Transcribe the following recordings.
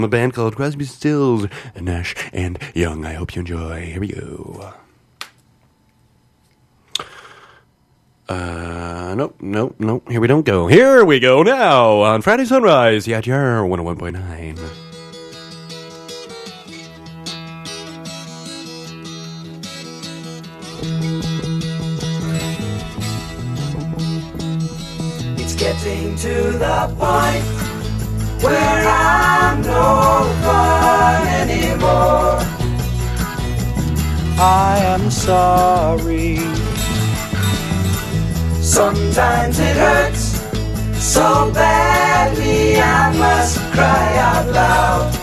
A band called Crosby, Stills, Nash and Young. I hope you enjoy. Here we go. Nope. Here we don't go. Here we go now on Friday Sunrise. Yeah, 101.9. It's getting to the point where I'm no fun anymore. I am sorry. Sometimes it hurts so badly I must cry out loud.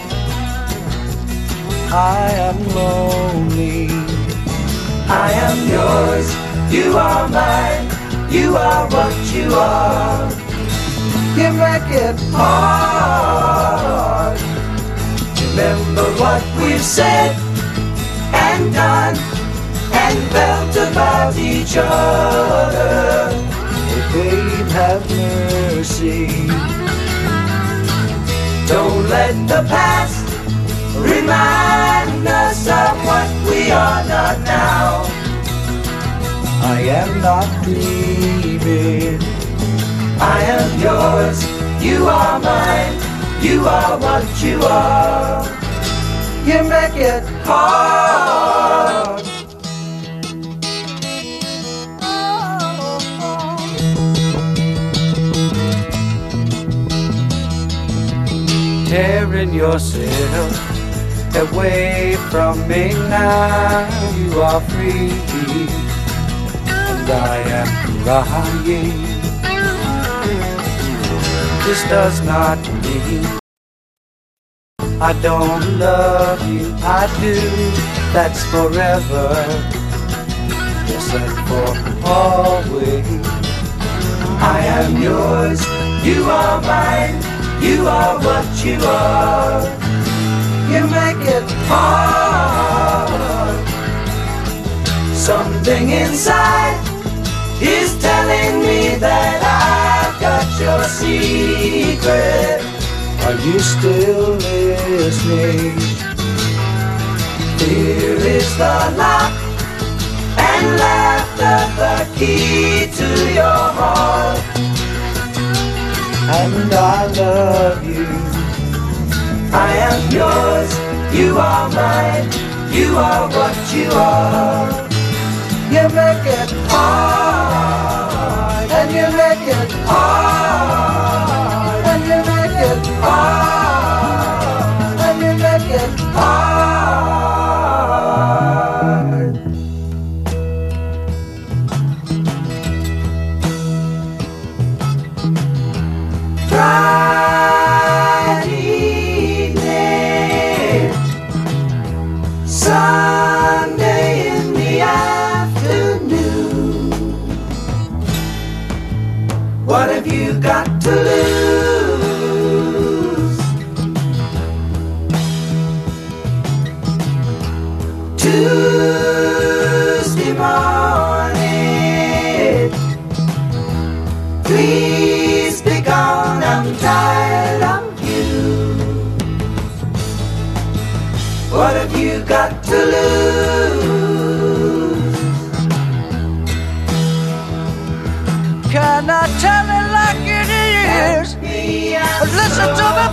I am lonely. I am yours. You are mine. You are what you are. You make it hard. Remember what we've said and done and felt about each other. Oh, babe, have mercy. Don't let the past remind us of what we are not now. I am not dreaming. I am yours, you are mine, you are what you are. You make it hard. Tearing yourself away from me now. You are free, and I am crying. This does not mean I don't love you. I do, that's forever. Yes, and for always. I am yours, you are mine, you are what you are. You make it hard. Something inside is telling me that I've got your secret. Are you still listening? Fear is the lock and laughter the key to your heart. And I love you. I am yours, you are mine, you are what you are. You make it hard, and you make it hard, and you make it hard, and you make it hard. Friday evening, Sunday in the afternoon. What have you got to lose? Tuesday morning, please be gone, I'm tired of you. What have you got to lose? Can I tell it like it is? Listen to me,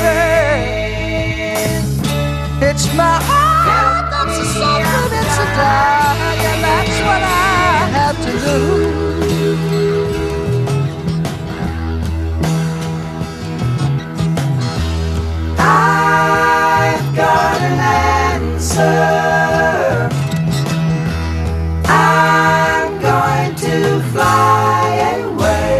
baby. It's my heart that's a suffering, it's a dying, and that's what I have to do. I've got an answer. I'm going to fly away.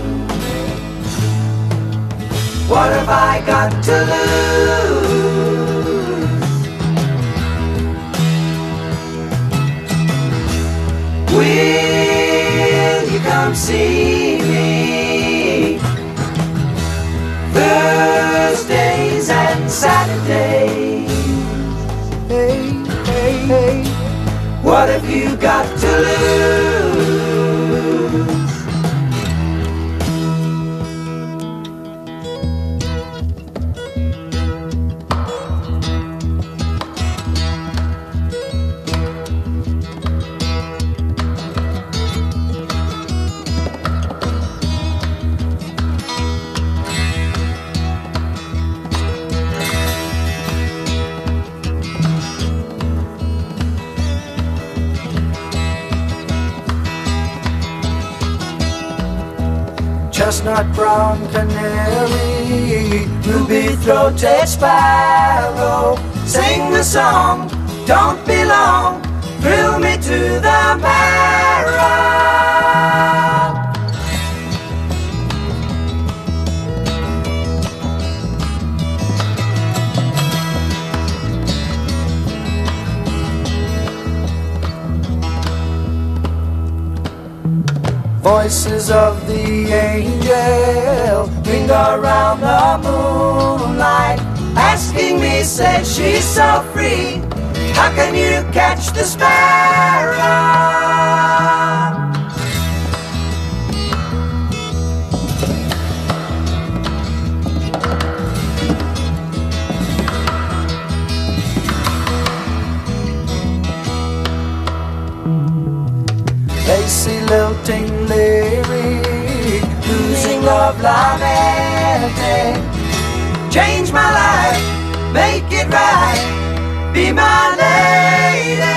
What have I got to lose? Will you come see me Thursdays and Saturdays? Hey, hey, hey. What have you got to lose? chestnut brown canary, ruby-throated sparrow, sing the song, don't be long, thrill me to the marrow. Voices of the angel ring around the moonlight, asking me, say she's so free, how can you catch the sparrow? Lacy lilting lyric, losing love lamenting, change my life, make it right, be my lady.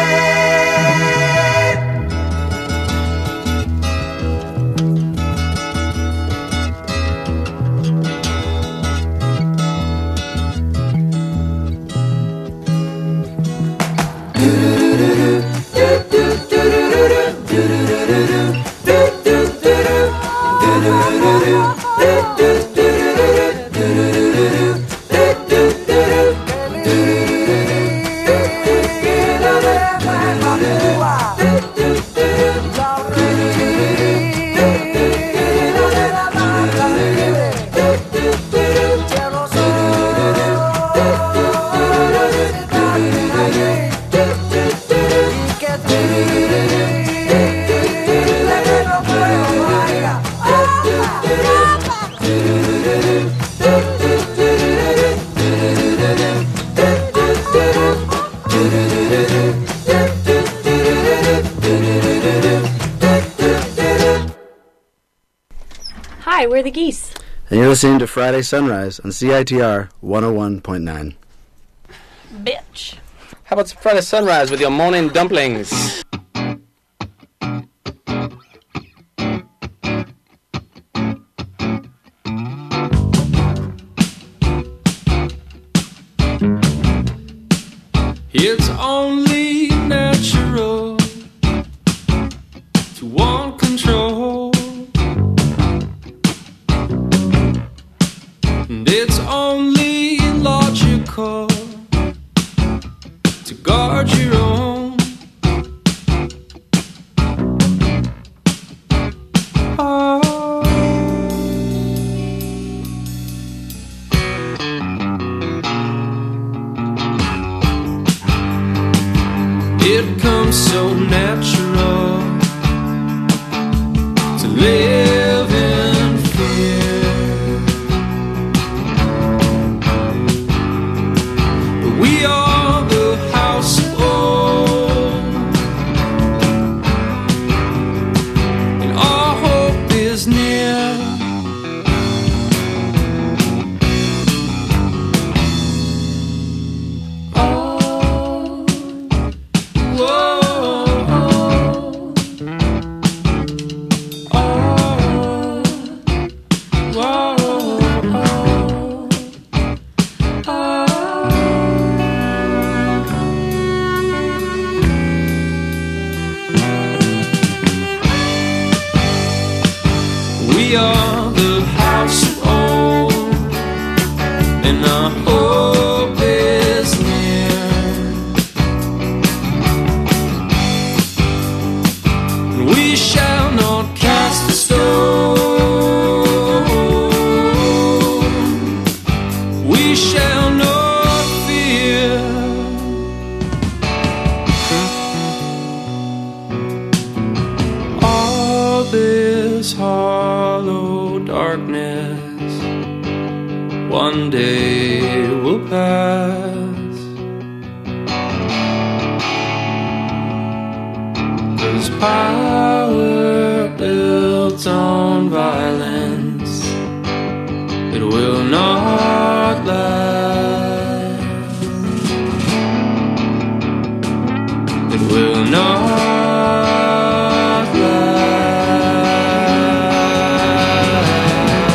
Hi, we're the Geese. And you're listening to Friday Sunrise on CITR 101.9. Bitch. How about some Friday Sunrise with your morning dumplings? It's only natural to want control, and it's only logical to guard your own. Oh. It comes so natural to live in fear. We are the house of old, and our hope is near. Oh, whoa. We are the house of old, and our hope is near. We shall not cast a stone, we shall not fear. All this hollow darkness one day will pass, 'cause power built on violence, it will not last. It will not last.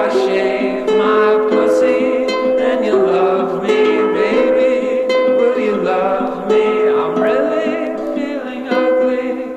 I shave my pussy, then you'll love me, baby. Will you love me? I'm really feeling ugly.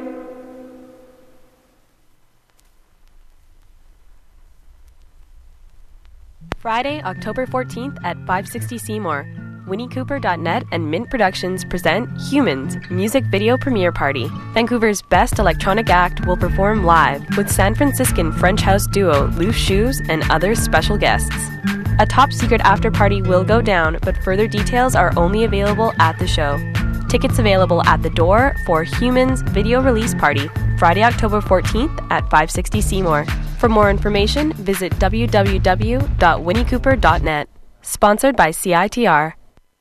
Friday, October 14th at 560 Seymour. WinnieCooper.net and Mint Productions present Humans, music video premiere party. Vancouver's best electronic act will perform live with San Franciscan French house duo Loose Shoes and other special guests. A top secret after party will go down, but further details are only available at the show. Tickets available at the door for Humans video release party, Friday, October 14th at 560 Seymour. For more information, visit www.winniecooper.net. Sponsored by CITR.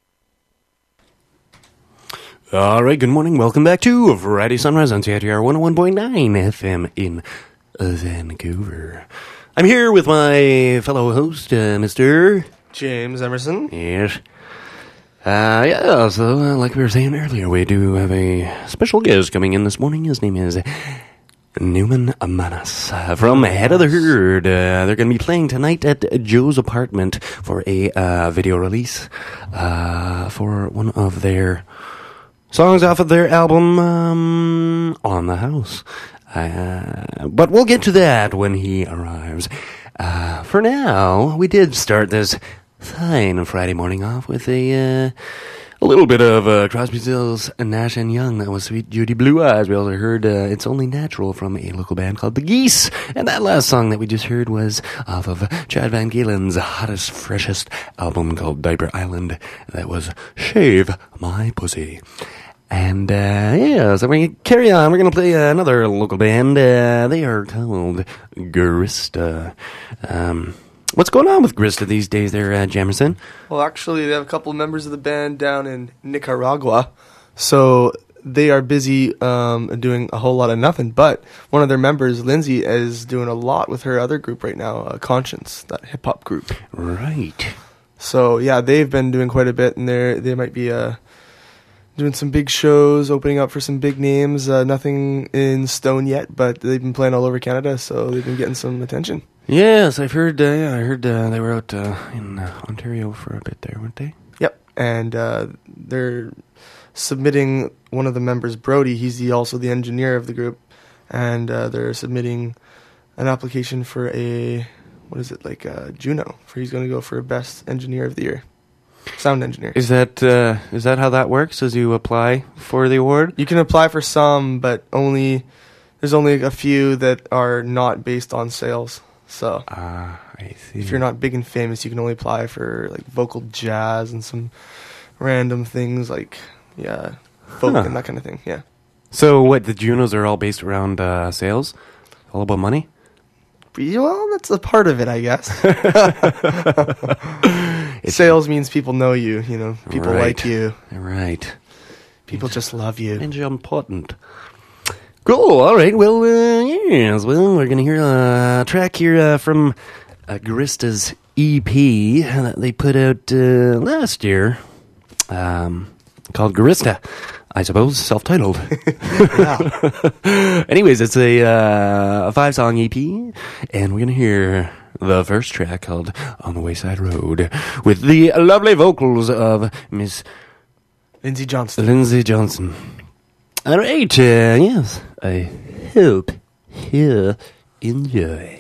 All right, good morning. Welcome back to Friday Sunrise on CITR 101.9 FM in Vancouver. I'm here with my fellow host, Mr. James Emerson. Yes. So like we were saying earlier, we do have a special guest coming in this morning. His name is Newman Manas from Head of the Herd. They're going to be playing tonight at Joe's apartment for a video release for one of their songs off of their album, On the House. But we'll get to that when he arrives. For now, we did start this fine Friday morning off with a little bit of Crosby, Stills, Nash & Young. That was Sweet Judy Blue Eyes. We also heard It's Only Natural from a local band called The Geese. And that last song that we just heard was off of Chad Van Galen's hottest, freshest album called Diaper Island. That was Shave My Pussy. And, so we're going to carry on. We're going to play another local band. They are called Grista. What's going on with Grista these days there, Jamerson? Well, actually, they have a couple of members of the band down in Nicaragua, so they are busy doing a whole lot of nothing. But one of their members, Lindsay, is doing a lot with her other group right now, Conscience, that hip-hop group. Right. So, yeah, they've been doing quite a bit, and they might be doing some big shows, opening up for some big names. Nothing in stone yet, but they've been playing all over Canada, so they've been getting some attention. Yes, I've heard. I heard they were out in Ontario for a bit there, weren't they? Yep, and they're submitting one of the members, Brody. He's also the engineer of the group, and they're submitting an application for a Juno. He's going to go for a Best Engineer of the Year, Sound Engineer. Is that how that works? As you apply for the award? You can apply for some, but there's only a few that are not based on sales. So, I see. If you're not big and famous, you can only apply for like vocal jazz and some random things like folk and that kind of thing. Yeah. So what? The Junos are all based around sales? All about money? Well, that's a part of it, I guess. Sales means people know you. You know, people like you. Right. People just love you. And you're important. Cool. All right. Well, yes. Well, we're gonna hear a track here from Grista's EP that they put out last year, called Grista, I suppose, self-titled. Anyways, it's a 5-song EP, and we're gonna hear the first track called "On the Wayside Road" with the lovely vocals of Miss Lindsay Johnston. All right, yes, I hope you enjoy.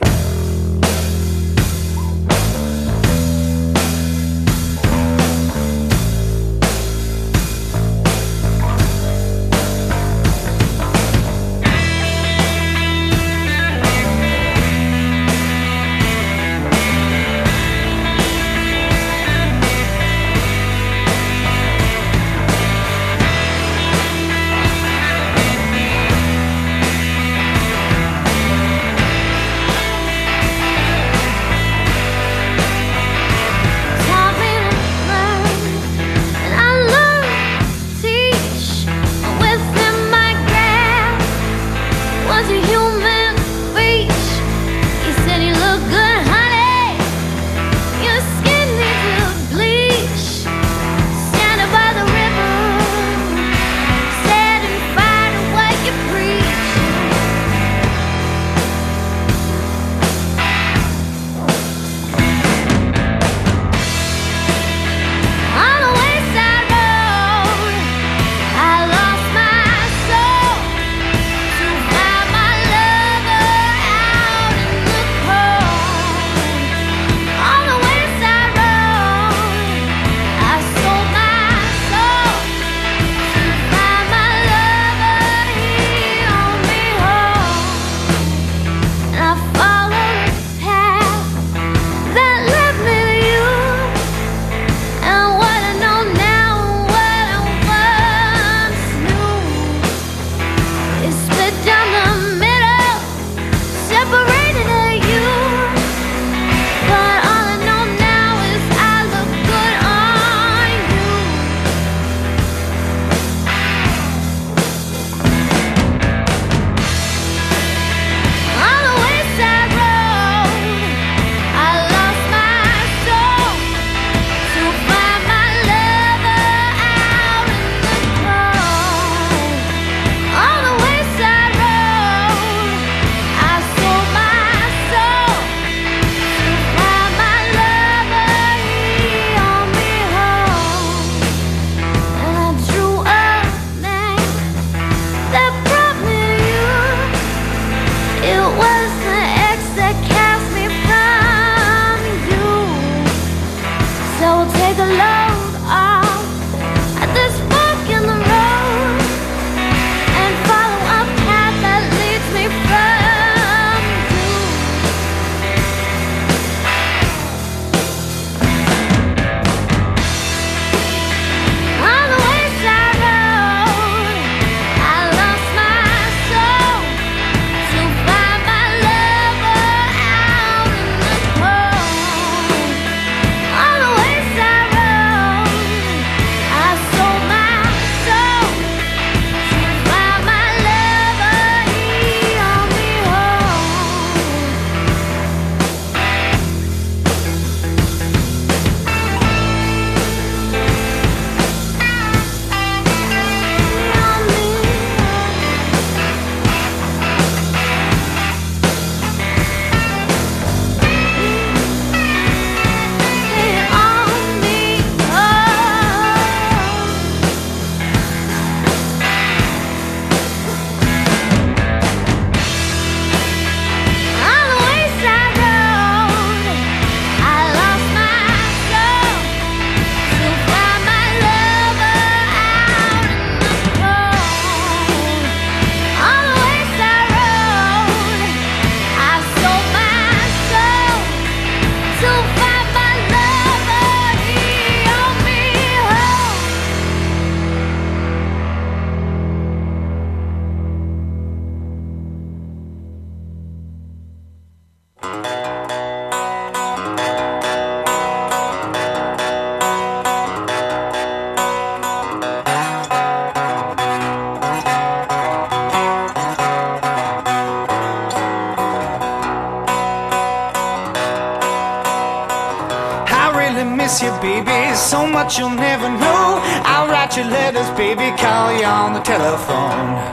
really miss you, baby. So much you'll never know. I'll write you letters, baby, call you on the telephone.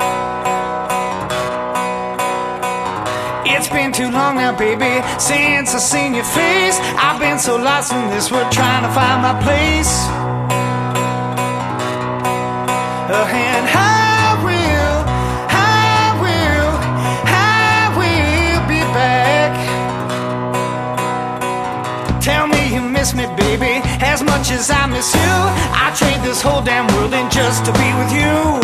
It's been too long now, baby, since I've seen your face. I've been so lost in this world trying to find my place. And I will be back. Tell me you miss me, baby, as much as I miss you. I'd trade this whole damn world in just to be with you.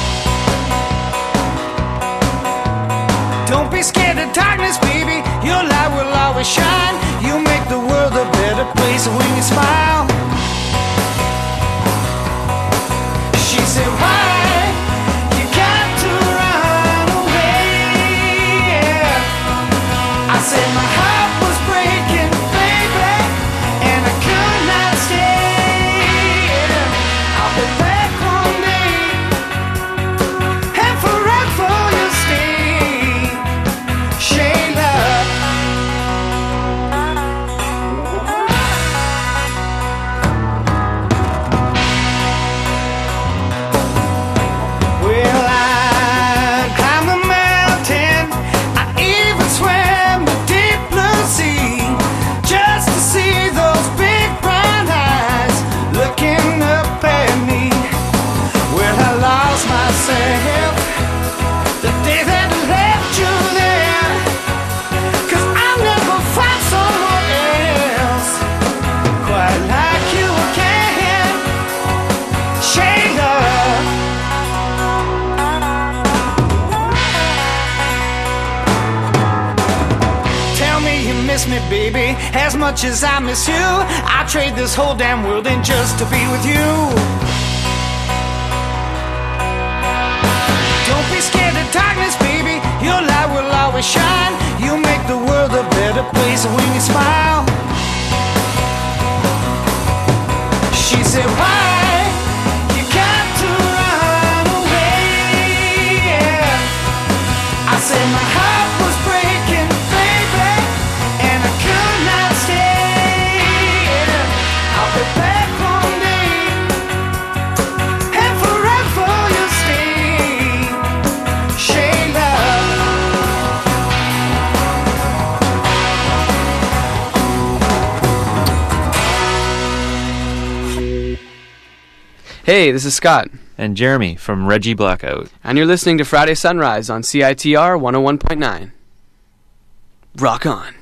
Don't be scared of darkness, baby, your light will always shine. You make the world a better place when you smile. She said, why you got to run away? I said my heart was breaking, baby, and I could not stay. I'll be back one day, and forever you'll stay, Shayla. Well, I climbed the mountain, I even swam the deep blue sea, just to see those big brown eyes looking up at me. Well, I lost myself the day that I left you there, 'cause I never found someone else quite like you again, Shayla. Tell me you miss me, baby, as much as I miss you. I'd trade this whole damn world in just to be with you. Don't be scared of darkness, baby, your light will always shine. You make the world a better place when you smile. She said, why you got to run away? I said my heart was breaking, baby, and I could not stay. I'll be back one day, and forever you'll stay, Shayla. Hey, this is Scott, And Jeremy from Reggie Blackout. and you're listening to Friday Sunrise on CITR 101.9. Rock on.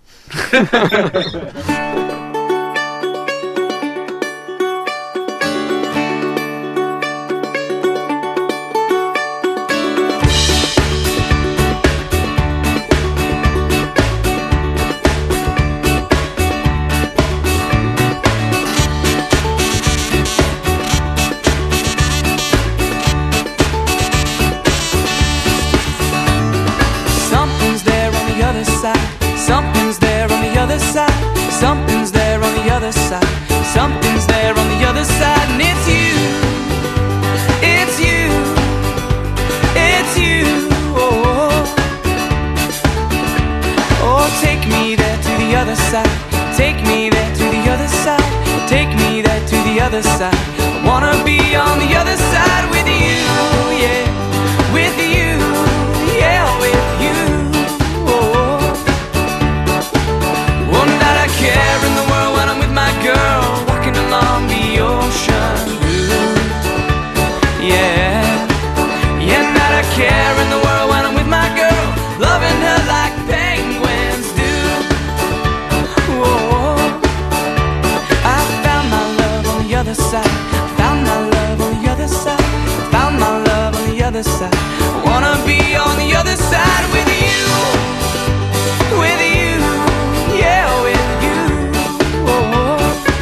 Something's there on the other side. Something's there on the other side. Something's there on the other side. Something's there on the other side. And it's you. It's you. It's you. Oh, oh, take me there to the other side. Take me there to the other side. Take me there to the other side. I wanna be on the other side with you. Yeah, with you. Yeah, with you. Oh, wouldn't that I care in the world when I'm with my girl, walking along the ocean blue. Yeah, yeah, not a care in the world when I'm with my girl, loving her like penguins do. Whoa, I found my love on the other side. Found my love on the other side. Found my love on the other side. I wanna be on the other side with you. With you, yeah, with you. Oh,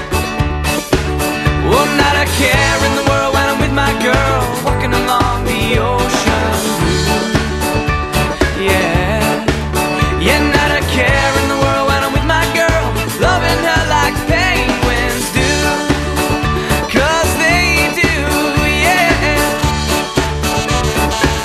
oh, not a care in the world when I'm with my girl, walking along the ocean blue. Yeah, yeah, not a care in the world when I'm with my girl, loving her like penguins do. 'Cause they do, yeah.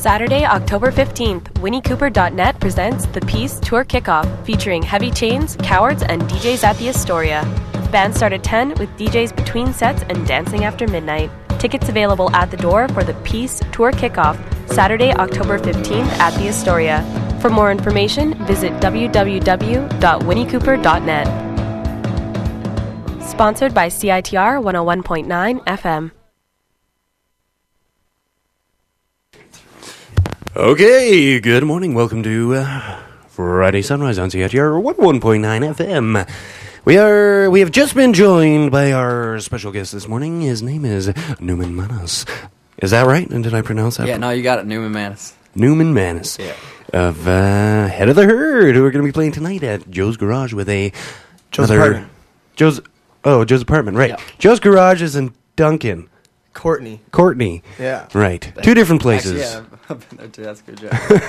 Saturday, October 15th, WinnieCooper.net presents The Peace Tour Kickoff, featuring Heavy Chains, Cowards, and DJs at the Astoria. Bands start at 10 with DJs between sets and dancing after midnight. Tickets available at the door for The Peace Tour Kickoff, Saturday, October 15th at the Astoria. For more information, visit www.winniecooper.net. Sponsored by CITR 101.9 FM. Okay, good morning. Welcome to Friday Sunrise on CITR 101.9 FM. We have just been joined by our special guest this morning. His name is Newman Manas. Is that right? And did I pronounce that? Yeah, no, you got it, Newman Manas. Newman Manas. Yeah. Of Head of the Herd, who are going to be playing tonight at Joe's Garage with Joe's Apartment. Joe's Apartment, right. Yeah. Joe's Garage is in Duncan. Courtney. Yeah. Right. Two different places. Actually, yeah, I've been there too. That's a good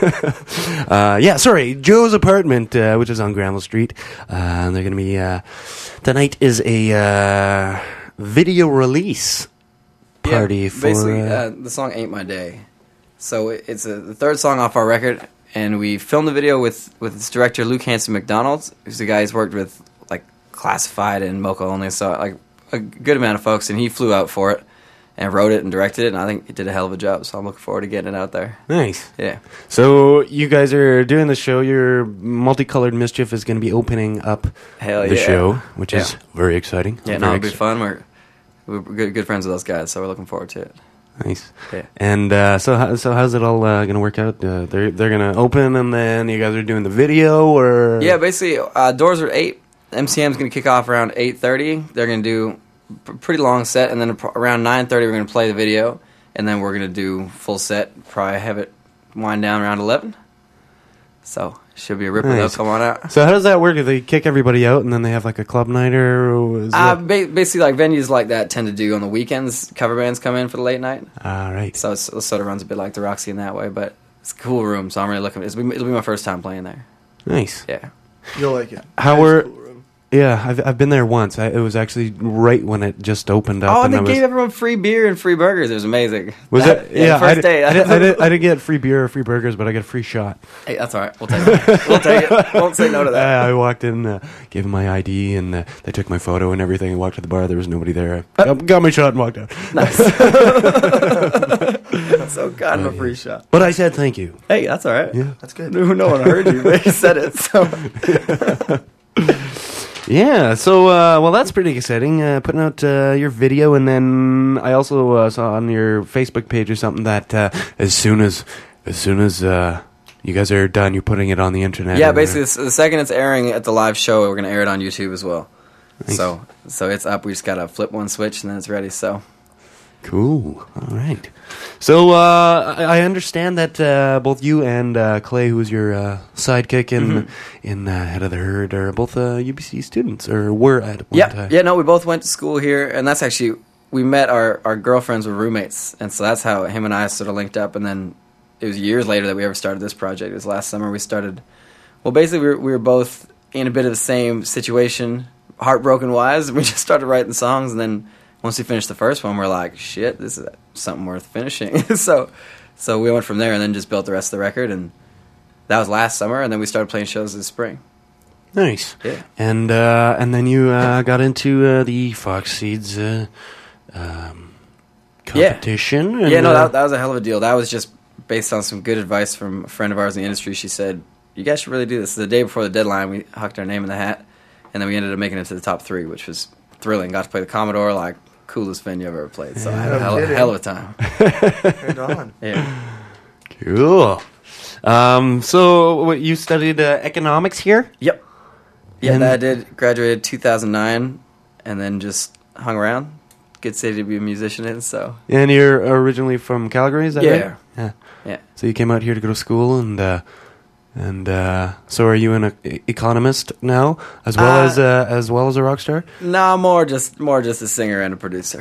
job. Joe's Apartment, which is on Granville Street. They're going to be, tonight is a video release party for... Basically, the song Ain't My Day. So it's the third song off our record, and we filmed the video with its director, Luke Hanson McDonald, who's the guy who's worked with, like, Classified and Mocha Only, so, like, a good amount of folks, and he flew out for it. And wrote it and directed it, and I think he did a hell of a job, so I'm looking forward to getting it out there. Nice. Yeah. So you guys are doing the show. Your Multicolored Mischief is going to be opening up the show, which is very exciting. Yeah, no, it'll be fun. We're good friends with those guys, so we're looking forward to it. Nice. Yeah. And so how's it all going to work out? They're going to open, and then you guys are doing the video, or... Yeah, basically, doors are 8. MCM's going to kick off around 8:30. They're going to do... pretty long set, and then around 9:30 we're going to play the video, and then we're going to do full set, probably have it wind down around 11. So should be a ripper. They'll come on out. So how does that work? Do they kick everybody out and then they have like a club night, or is basically like venues like that tend to do on the weekends, cover bands come in for the late night. Right. So it sort of runs a bit like the Roxy in that way, but it's a cool room, so I'm really looking. It'll be my first time playing there. Nice. Yeah. You'll like it. How were... Yeah, I've been there once. It was actually right when it just opened up. Oh, and they gave everyone free beer and free burgers. It was amazing. Was it? Yeah, first day. I didn't get free beer or free burgers, but I got a free shot. Hey, that's all right. We'll take it. We'll take it. Won't say no to that. I walked in, gave them my ID, and they took my photo and everything. I walked to the bar. There was nobody there. Got my shot and walked out. Nice. So got him a free shot. But I said thank you. Hey, that's all right. Yeah, that's good. No one heard you, but you said it. So. Yeah, so, well, that's pretty exciting, putting out your video, and then I also saw on your Facebook page or something that as soon as you guys are done, you're putting it on the internet. Yeah, basically, the second it's airing at the live show, we're going to air it on YouTube as well. Nice. So it's up. We just got to flip one switch, and then it's ready, so... Cool. All right. So I understand that both you and Clay, who was your sidekick in Head of the Herd, are both UBC students, or were at one time. Yeah, no, we both went to school here, and that's actually, we met our girlfriends were roommates, and so that's how him and I sort of linked up, and then it was years later that we ever started this project. It was last summer we started, well, basically we were both in a bit of the same situation, heartbroken-wise, and we just started writing songs, and then once we finished the first one, we're like, shit, this is something worth finishing. so we went from there and then just built the rest of the record, and that was last summer, and then we started playing shows this spring. Nice. Yeah. And then you got into the Fox Seeds competition. Yeah, no, that was a hell of a deal. That was just based on some good advice from a friend of ours in the industry. She said, you guys should really do this. The day before the deadline, we hucked our name in the hat, and then we ended up making it to the top 3, which was thrilling. Got to play the Commodore, like, coolest venue I've ever played. So I had a hell of a time. Right on. Yeah. Cool. So what, you studied economics here? Yep. Yeah, that I did. Graduated 2009, and then just hung around. Good city to be a musician in, so. And you're originally from Calgary, is that right? Yeah. So you came out here to go to school, and so are you an economist now, as well as a rock star? No, more just a singer and a producer.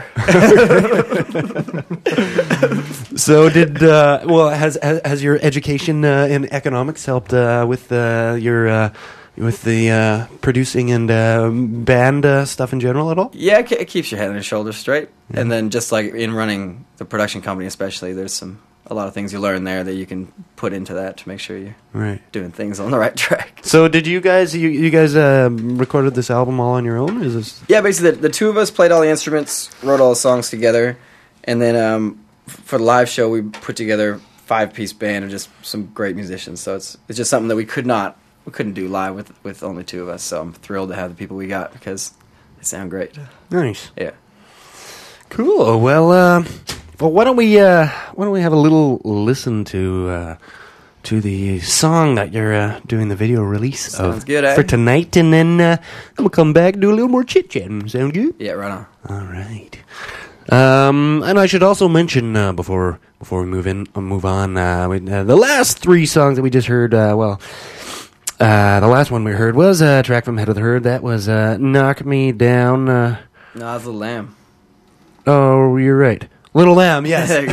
So has your education in economics helped with the producing and band stuff in general at all? Yeah, it keeps your head on your shoulders straight. Yeah. And then just like in running the production company especially, there's some a lot of things you learn there that you can put into that to make sure you're Right. doing things on the right track. So did you guys recorded this album all on your own? Is this Yeah, basically the two of us played all the instruments, wrote all the songs together, and then for the live show we put together 5-piece band of just some great musicians. So it's just something that we couldn't do live with only two of us. So I'm thrilled to have the people we got because they sound great. nice? Yeah. Cool. Well, why don't we have a little listen to the song that you're doing the video release Sounds of good, eh? for tonight, and then we'll come back and do a little more chit chatting. Sound good? Yeah, right on. All right. And I should also mention before we move on, the last 3 songs that we just heard. The last one we heard was a track from Head of the Herd. That was "Knock Me Down." No, that's the Lamb. Oh, you're right. Little Lamb, yes. There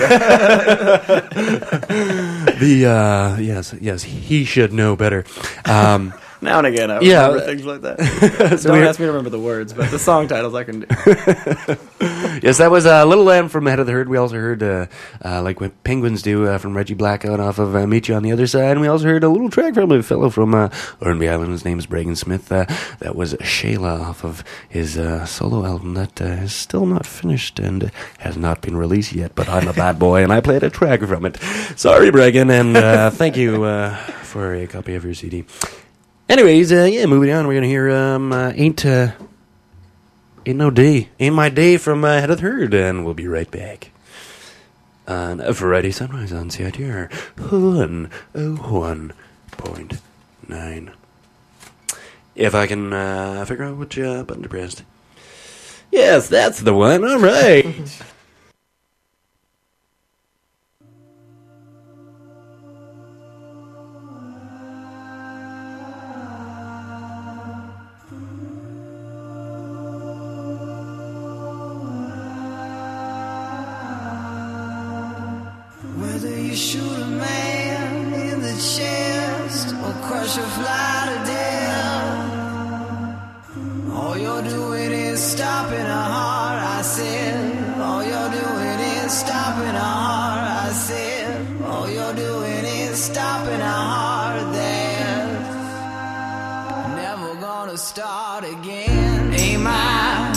you go. Yes, he should know better. Now and again, I Yeah. remember things like that. So Don't we- ask me to remember the words, but the song titles I can do. Yes, that was Little Lamb from Head of the Herd. We also heard, like what Penguins do, from Reggie Blackout off of Meet You on the Other Side. And we also heard a little track from a fellow from Ormby Island. His name is Bragan Smith. That was Shayla off of his solo album that is still not finished and has not been released yet. But I'm a bad boy, and I played a track from it. Sorry, Bragan, and thank you for a copy of your CD. Anyways, moving on, we're going to hear Ain't My Day from Head of the Herd, and we'll be right back on Friday Sunrise on CITR 101.9. If I can figure out which button to press. Yes, that's the one. All right. Whether you shoot a man in the chest or crush a fly to death, all you're doing is stopping a heart, I said. All you're doing is stopping a heart, I said. All you're doing is stopping a heart that's never gonna start again. Ain't my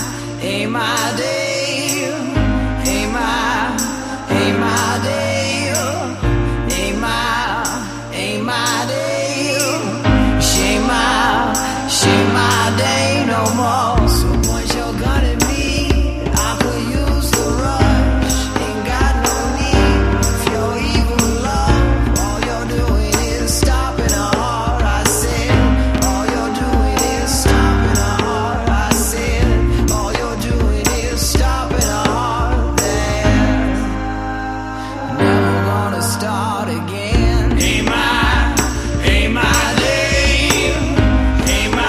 day, ain't my day. Ain't my day. She ain't my day no more. So point your gun at me, I could use the rush. Ain't got no need for your evil love. All you're doing is stopping a heart, I said. All you're doing is stopping a heart, I said. All you're doing is stopping a heart there. Never gonna start again. Ain't my day. Ain't my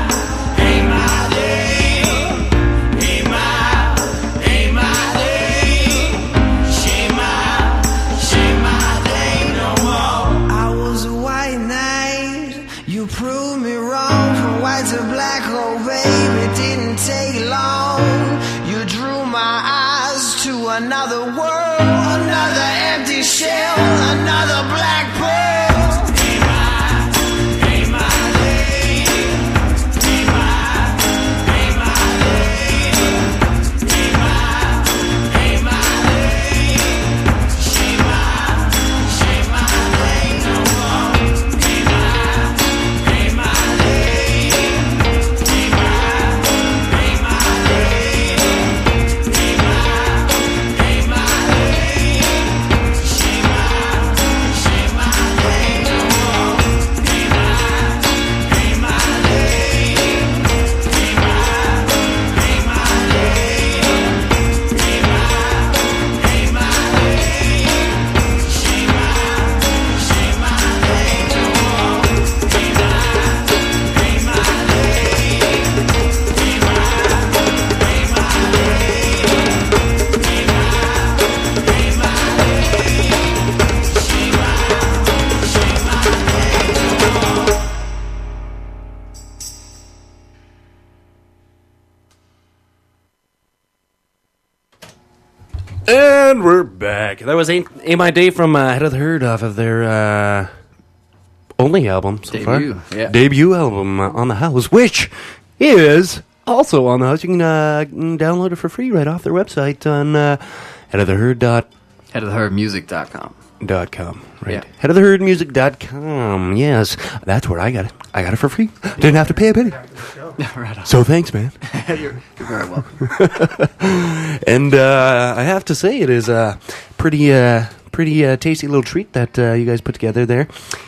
day. Ain't my day. She ain't my day no more. I was a white knight. You proved me wrong. From white to black, oh baby, didn't take long. You drew my eyes to another world, another empty shell, another black pearl. Ain't my day. Ain't my day. Ain't my day. She ain't my day no more. Ain't my day. Ain't my day. Ain't my day. She ain't my And we're back. That was Ain't My Day from Head of the Herd off of their only album so Debut, far. yeah. Debut album, On the House, which is also on the house. You can download it for free right off their website on Headoftheherdmusic.com. .com, right? Yeah. Headoftheherdmusic.com. Yes, that's where I got it. I got it for free. Didn't have to pay a penny. Right on. So thanks, man. You're very welcome. And I have to say, it is a pretty tasty little treat that you guys put together there.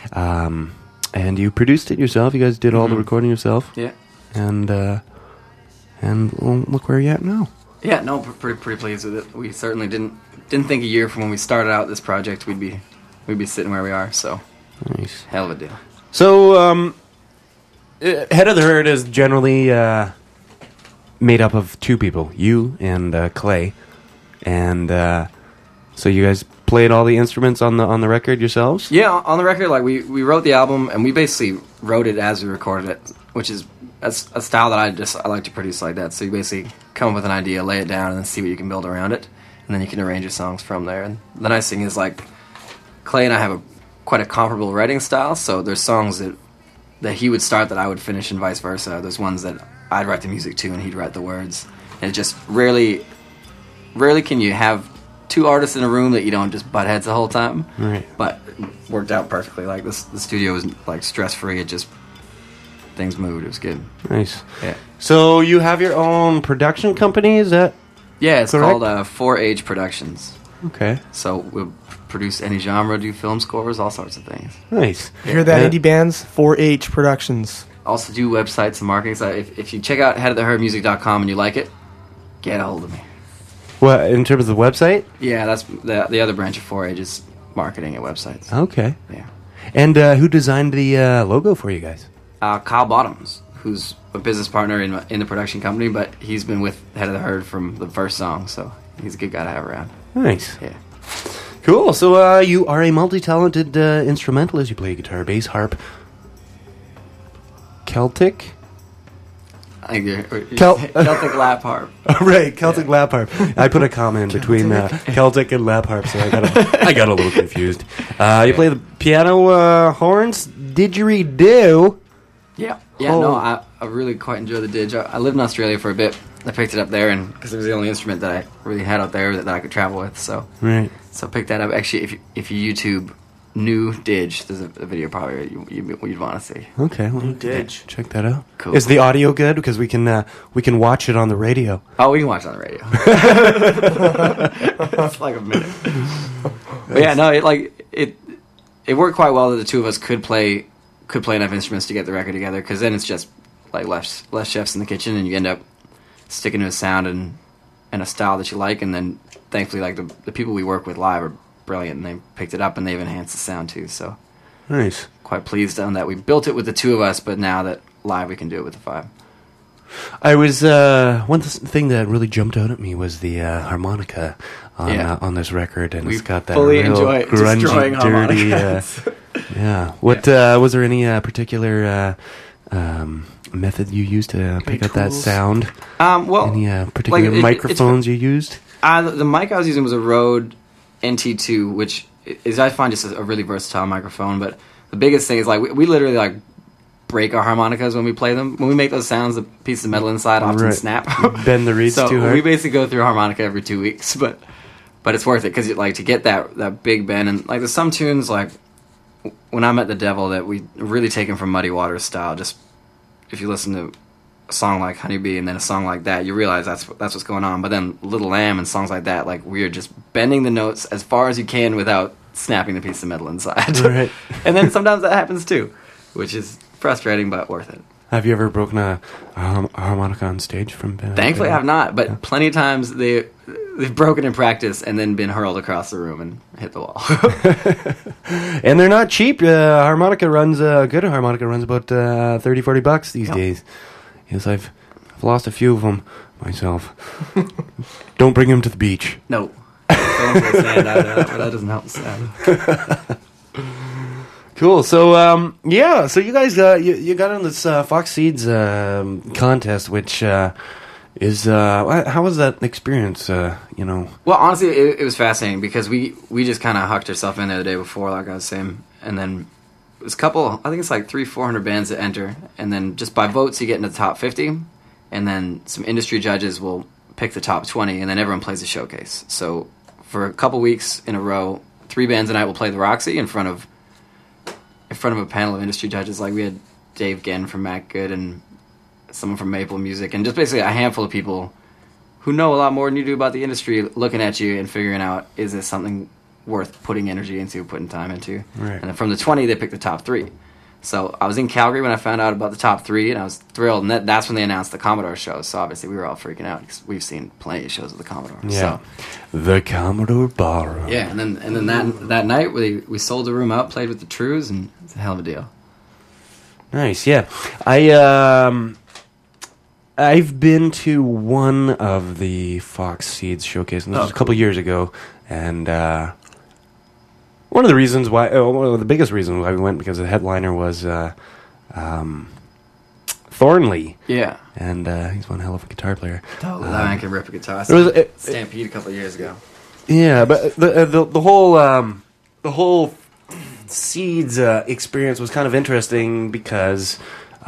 And you produced it yourself. You guys did all the recording yourself. Yeah. And well, look where you're at now. Yeah, no, pretty pleased with it. We certainly didn't think a year from when we started out this project we'd be sitting where we are. So, Nice. hell of a deal. So, Head of the Herd is generally made up of two people, you and Clay, and so you guys played all the instruments on the record yourselves? Yeah, on the record, like we wrote the album and we basically wrote it as we recorded it, which is a style that I like to produce like that. So you basically come up with an idea, lay it down, and then see what you can build around it, and then you can arrange your songs from there. And the nice thing is, like, Clay and I have quite a comparable writing style, so there's songs that he would start that I would finish and vice versa. There's ones that I'd write the music to and he'd write the words. And it just rarely can you have two artists in a room that you don't just butt heads the whole time. Right. But it worked out perfectly. Like the studio was like stress free. It just things moved. It was good. Nice. Yeah. So you have your own production company, is that? Yeah, it's correct? called 4Age Productions. Okay. So we'll produce any genre, do film scores, all sorts of things. Nice. You hear that, Yeah. indie bands? 4H Productions. Also do websites and marketing. So if you check out headoftheherdmusic.com and you like it, get a hold of me. What, in terms of the website? Yeah, that's the other branch of 4H is marketing at websites. Okay. Yeah. And who designed the logo for you guys? Kyle Bottoms, who's a business partner in the production company, but he's been with Head of the Herd from the first song, so he's a good guy to have around. Nice. Yeah. Cool. So you are a multi-talented instrumentalist. You play guitar, bass, harp, Celtic? I think you're Celtic lap harp. Right, Celtic lap harp. I put a comma in between Celtic and lap harp, so I got a little confused. You play the piano, horns, didgeridoo. Yeah. No, I really quite enjoy the didge. I lived in Australia for a bit. I picked it up there, and because it was the only instrument that I really had out there that I could travel with. So Right. So pick that up. Actually, if you YouTube new didge, there's a video probably you'd want to see. Okay, well, Didge. check that out. Cool. Is the audio good? Because we can watch it on the radio. Oh, we can watch it on the radio. It's like a minute. But yeah, no, it worked quite well that the two of us could play enough instruments to get the record together. Because then it's just like less chefs in the kitchen, and you end up sticking to a sound and a style that you like. And then thankfully, like the people we work with live are brilliant, and they picked it up and they've enhanced the sound too. So Nice. quite pleased on that. We built it with the two of us, but now that live we can do it with the five. I was one thing that really jumped out at me was the harmonica on this record, and We it's got that fully real enjoy destroying grungy, dirty. harmonicas. Yeah. What was there any particular method you used to pick up that tools? sound? Well, Any particular it's- microphones you used? The mic I was using was a Rode NT2, which is I find just a really versatile microphone. But the biggest thing is like we literally like break our harmonicas when we play them. When we make those sounds, the pieces of metal inside often Right. snap. Bend the reeds so too hard. we basically go through a harmonica every 2 weeks, but it's worth it because like to get that big bend, and like there's some tunes like when I Met the Devil that we really taken from Muddy Waters style. Just if you listen to a song like Honeybee and then a song like that, you realize that's what's going on. But then Little Lamb and songs like that, like we're just bending the notes as far as you can without snapping the piece of metal inside. Right. And then sometimes that happens too, which is frustrating but worth it. Have you ever broken a harmonica on stage from? Thankfully, I have not, but plenty of times they've broken in practice and then been hurled across the room and hit the wall. And they're not cheap. Harmonica runs a good harmonica runs about $30-$40 these days. Yes, I've lost a few of them myself. Don't bring them to the beach. No. Don't put sand out of that doesn't help the sound. Cool. So so you guys you got on this Fox Seeds contest, which How was that experience? You know, Well, honestly, it was fascinating because we just kind of hucked ourselves in there the day before, like I was saying, and then it was a couple. I think it's like 300-400 bands that enter, and then just by votes you get into the top 50, and then some industry judges will pick the top 20, and then everyone plays a showcase. So for a couple weeks in a row, 3 bands a night will play the Roxy in front of a panel of industry judges. Like we had Dave Genn from Mac Good and someone from Maple Music, and just basically a handful of people who know a lot more than you do about the industry looking at you and figuring out, is this something worth putting energy into, putting time into? Right. And then from the 20, they picked the top 3. So I was in Calgary when I found out about the top 3, and I was thrilled. And that's when they announced the Commodore show. So obviously we were all freaking out because we've seen plenty of shows of the Commodore. yeah, So, the Commodore Ballroom. yeah, and then that night we sold the room out, played with the Trues, and it's a hell of a deal. Nice. Yeah, I've been to one of the Fox Seeds showcase, and this was a couple years ago, and one of the reasons why, one of the biggest reasons why we went, because the headliner was Thornley. Yeah. And he's one hell of a guitar player. That man can rip a guitar. I It was- saw it- Stampede a couple of years ago. Yeah, but the whole Seeds experience was kind of interesting because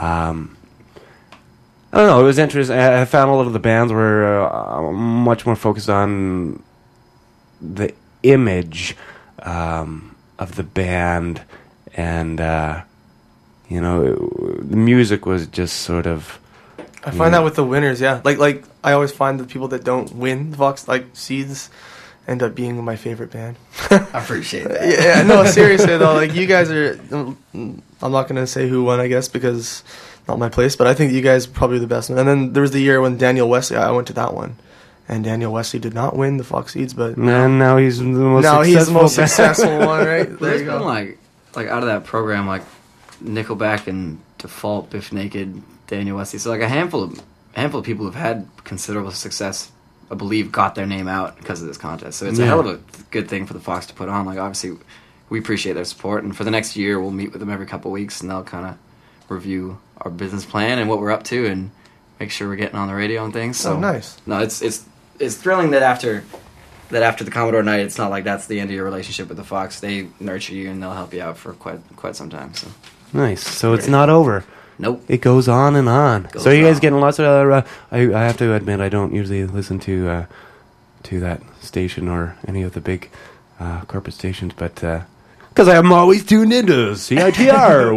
I don't know, it was interesting. I found a lot of the bands were much more focused on the image of the band, and you know, the music was just sort of. I find that with the winners, yeah. Like I always find the people that don't win the Vox, like Seeds, end up being my favorite band. I appreciate that. Yeah, no, seriously though, like you guys are. I'm not gonna say who won, I guess, because not my place. But I think you guys are probably the best one. And then there was the year when Daniel Wesley. I went to that one, and Daniel Wesley did not win the Fox Seeds, but And now he's the most now successful. he's the most successful one, right? There There's you been go. like out of that program, like Nickelback and Default, Biff Naked, Daniel Wesley. So like a handful of people who've had considerable success, I believe, got their name out because of this contest. So it's a hell of a good thing for the Fox to put on. Like obviously, we appreciate their support, and for the next year, we'll meet with them every couple of weeks, and they'll kind of review our business plan and what we're up to, and make sure we're getting on the radio and things. So nice. No, it's thrilling that after the Commodore night, it's not like that's the end of your relationship with the Fox. They nurture you and they'll help you out for quite some time. So Nice. So it's not over. nope. It goes on and on. Goes So you guys on. getting lots of. I have to admit, I don't usually listen to that station or any of the big corporate stations, but because I'm always tuned into CITR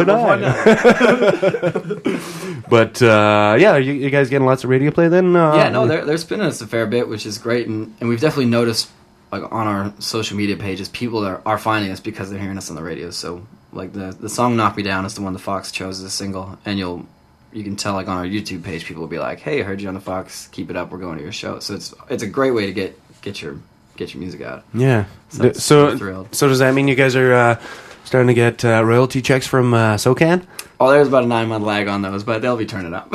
101.9. But yeah, you guys getting lots of radio play then? Yeah, no, they're spinning us a fair bit, which is great, and we've definitely noticed, like on our social media pages, people are finding us because they're hearing us on the radio. So like the song "Knock Me Down" is the one the Fox chose as a single, and you can tell like on our YouTube page, people will be like, "Hey, I heard you on the Fox. Keep it up. We're going to your show." So it's a great way to get your music out. Yeah. So thrilled. So does that mean you guys are starting to get royalty checks from SoCan? Oh, there's about a 9-month lag on those, but they'll be turning up.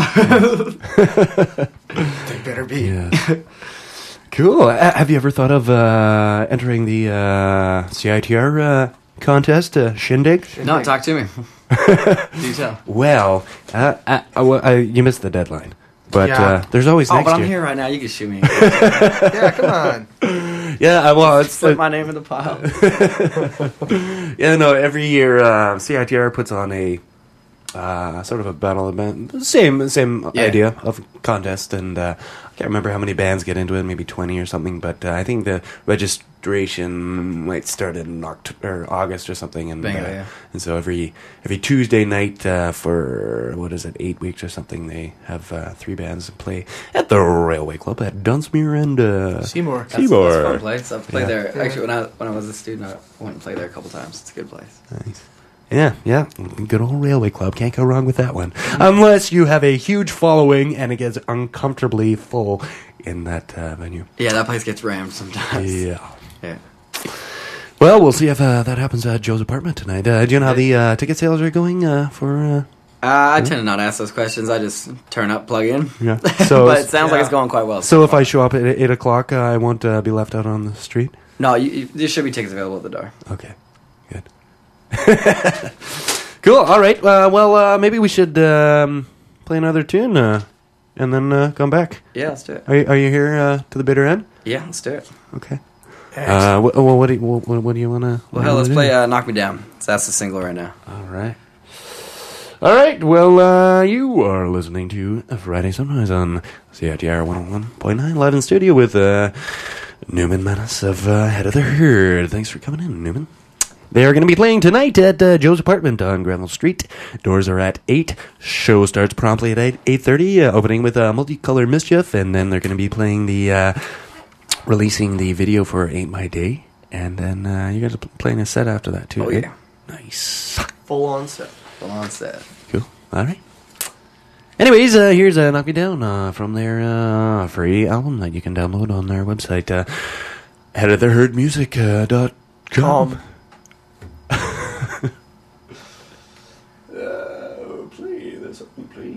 They better be. Yeah. Cool. Have you ever thought of entering the CITR contest, Shindig? No, talk to me. Do tell. Well, you missed the deadline. But Yeah. there's always Oh, next but I'm year. here right now. You can shoot me. Yeah, come on. Yeah, well, it's Put my name in the pile. yeah, no. Every year, CITR puts on a sort of a battle event, same idea of contest, and I can't remember how many bands get into it, maybe 20 or something. But I think the registration might start in August or something, and Bingo, yeah. and so every Tuesday night for 8 weeks or something, they have 3 bands play at the Railway Club at Dunsmuir and Seymour. That's a fun place. I've played Yeah. there. Actually, when I was a student, I went and played there a couple times. It's a good place. Nice. Yeah. Good old Railway Club. Can't go wrong with that one. Unless you have a huge following and it gets uncomfortably full in that venue. Yeah, that place gets rammed sometimes. Yeah. Yeah. Well, we'll see if that happens at Joe's apartment tonight. Do you know how the ticket sales are going for... I tend to not ask those questions. I just turn up, plug in. Yeah. So, But it sounds like it's going quite well. so if I show up at 8 o'clock, I won't be left out on the street? No, there should be tickets available at the door. Okay. Good. Cool. All right. Well, maybe we should play another tune. and then come back. Yeah, let's do it. Are you here to the bitter end? Yeah, let's do it. Okay. What do you want to... Well, hell, let's play Knock Me Down. So that's the single right now. All right. All right, well, you are listening to Friday Sunrise on CITR 101.9, live in studio with Newman Menace of Head of the Herd. Thanks for coming in, Newman. They are going to be playing tonight at Joe's Apartment on Granville Street. Doors are at 8. Show starts promptly at 8:30, opening with Multicolor Mischief, and then they're going to be playing releasing the video for Ain't My Day, and then you guys are playing a set after that, too. Oh, yeah. Nice. Full on set. Full on set. Cool. All right. Anyways, here's Knock Me Down from their free album that you can download on their website, headoftheherdmusic.com. Play this up, please.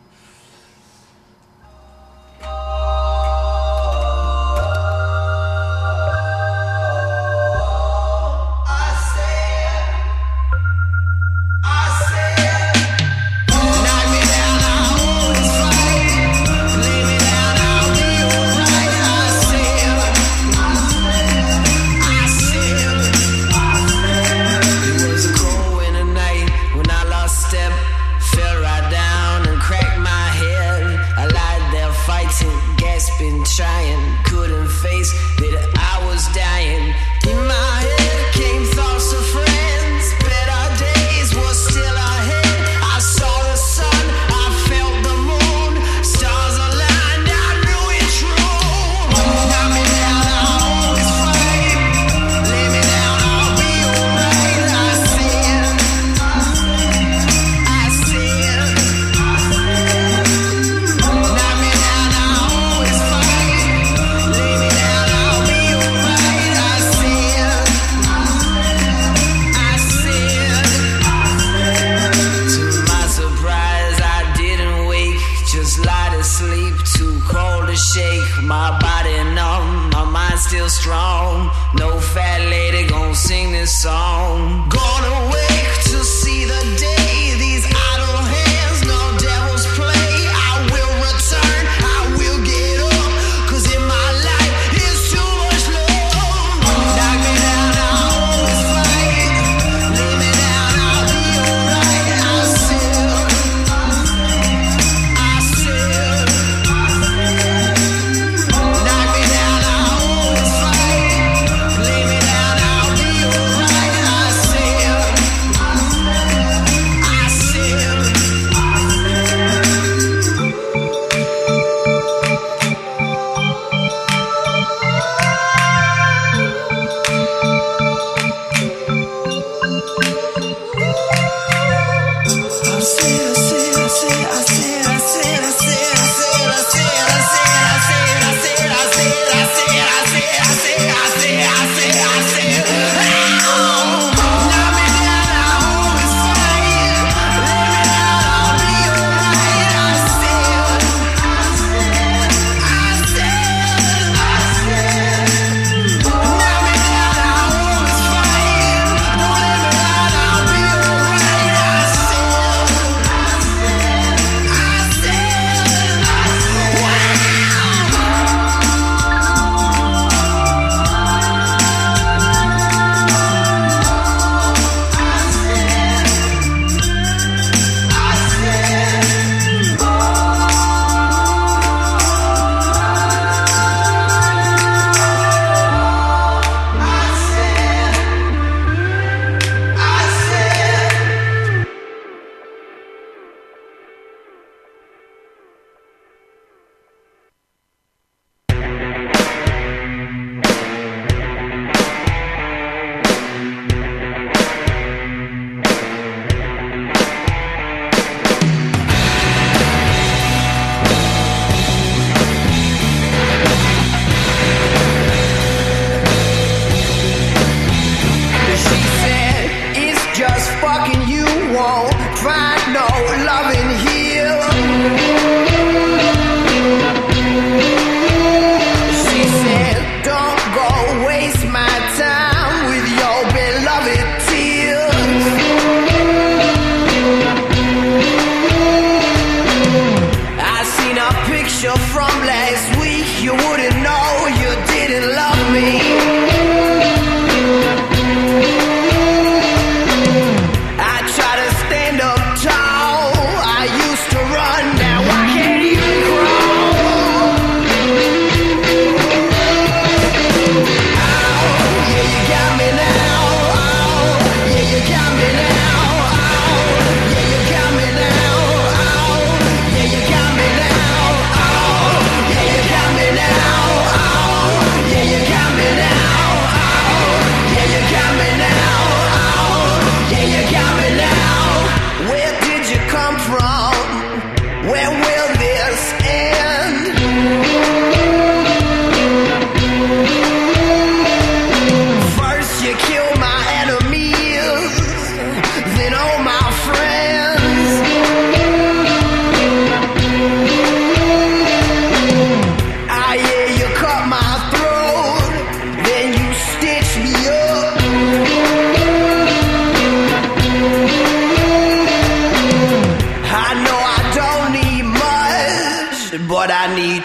Trying, couldn't face that I was dying. In my head came thoughts of friends. Better days were still ahead. I saw the sun, I felt the moon. Stars aligned, I knew it's true. Knock me down, I'll always fight. Lay me down, I'll be alright. I said. Knock me down, I'll always fight. Sleep too cold to shake, my body numb, my mind still strong. No fat lady gon' sing this song. Gonna wake to see the day. These idle hands, no devil's play. I will return, I will get up, 'cause in my life is too much love. Knock me down, I'll always fight. Lay me down, I'll be alright. I said. Knock me down, I'll always fight. Lay me down, I'll be alright. I said.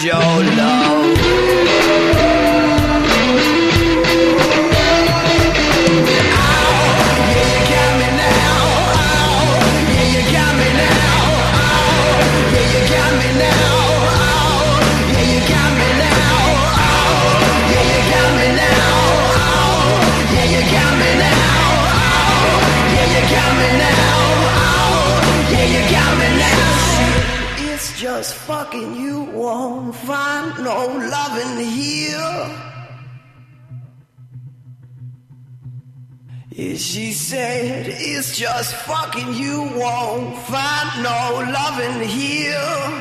your love. It's just fucking, you won't find no loving here. Yeah, she said, it's just fucking, you won't find no loving here.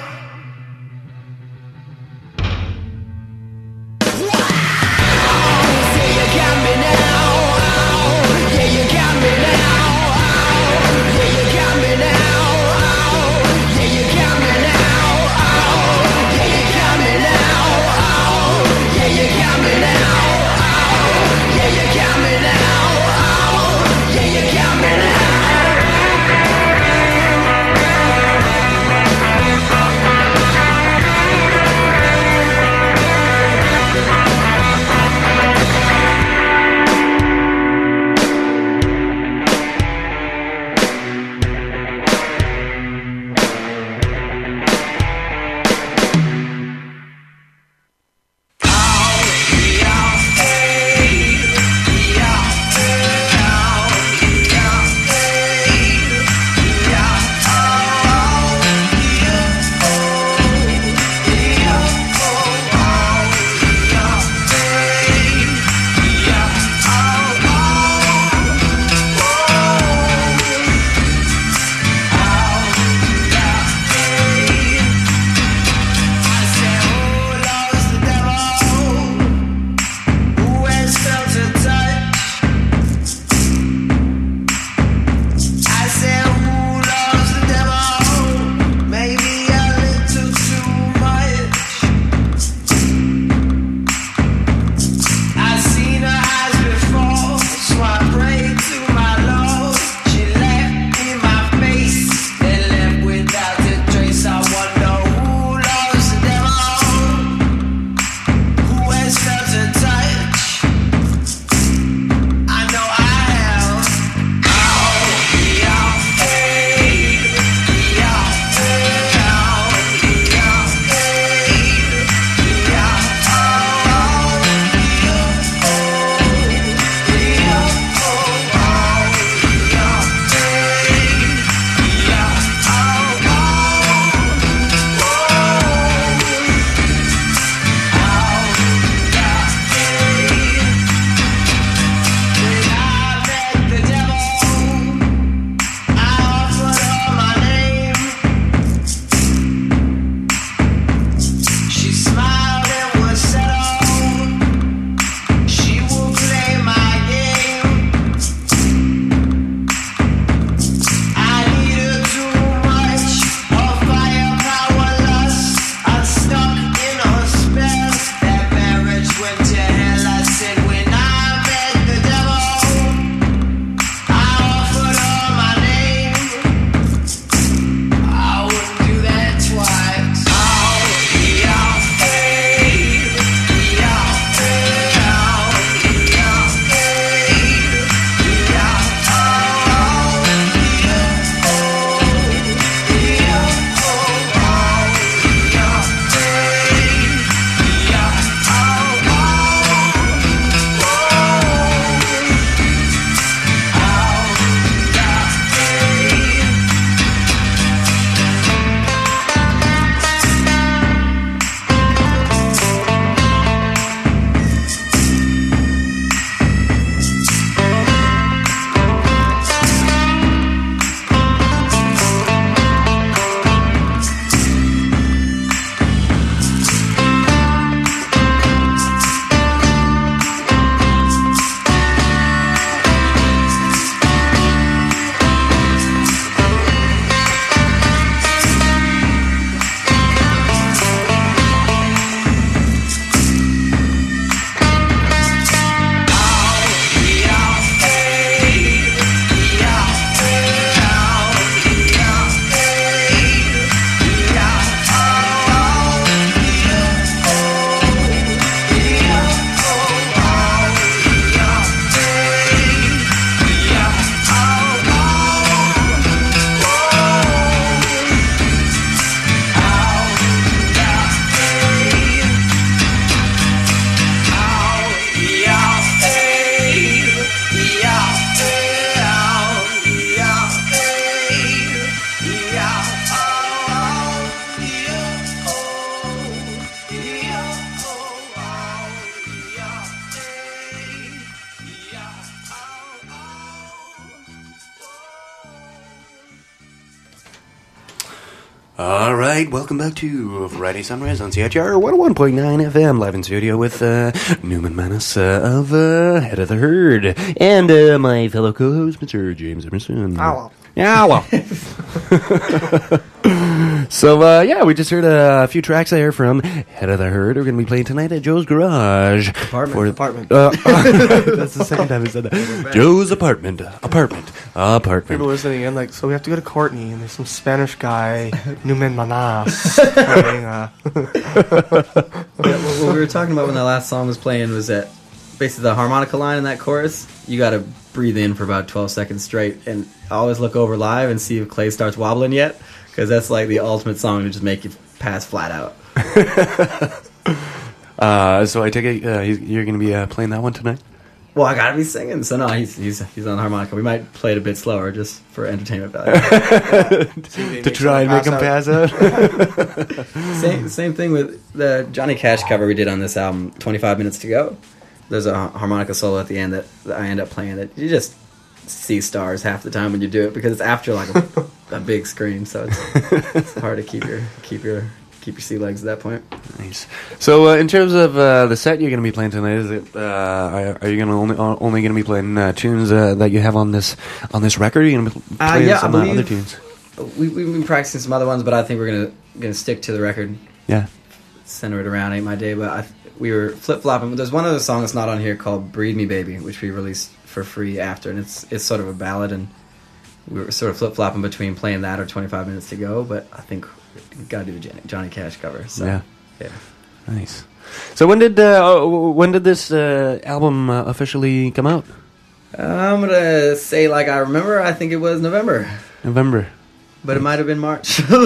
All right, welcome back to Friday Sunrise on CITR 101.9 FM, live in studio with Newman Manus of Head of the Herd, and my fellow co-host, Mr. James Emerson. Hello. Yeah, well. So, we just heard a few tracks there from Head of the Herd. We're going to be playing tonight at Joe's Garage. Apartment. That's the second time I said that. Joe's apartment. People listening in, like, so we have to go to Courtney, and there's some Spanish guy, Newman Manas, playing. What we were talking about when that last song was playing was that basically the harmonica line in that chorus, you got to breathe in for about 12 seconds straight, and always look over live and see if Clay starts wobbling yet, because that's like the ultimate song to just make you pass flat out. So I take it you're going to be playing that one tonight? Well, I gotta be singing, so no, he's on harmonica. We might play it a bit slower just for entertainment value. To try and make him pass out. Same thing with the Johnny Cash cover we did on this album, 25 Minutes to Go. There's a harmonica solo at the end that I end up playing that you just see stars half the time when you do it, because it's after like a big screen, so it's hard to keep your sea legs at that point. Nice. So, in terms of the set you're going to be playing tonight, is it? Are you going to only going to be playing tunes that you have on this record? Or are you going to be playing some other tunes? We've been practicing some other ones, but I think we're gonna stick to the record. Yeah. Center it around Ain't My Day, but we were flip flopping. There's one other song that's not on here called "Breathe Me, Baby," which we released for free after, and it's sort of a ballad, and we were sort of flip flopping between playing that or 25 Minutes to Go. But I think we got to do the Johnny Cash cover. So, yeah. Nice. So when did this album officially come out? I'm gonna say like I remember. I think it was November. But it might have been March. It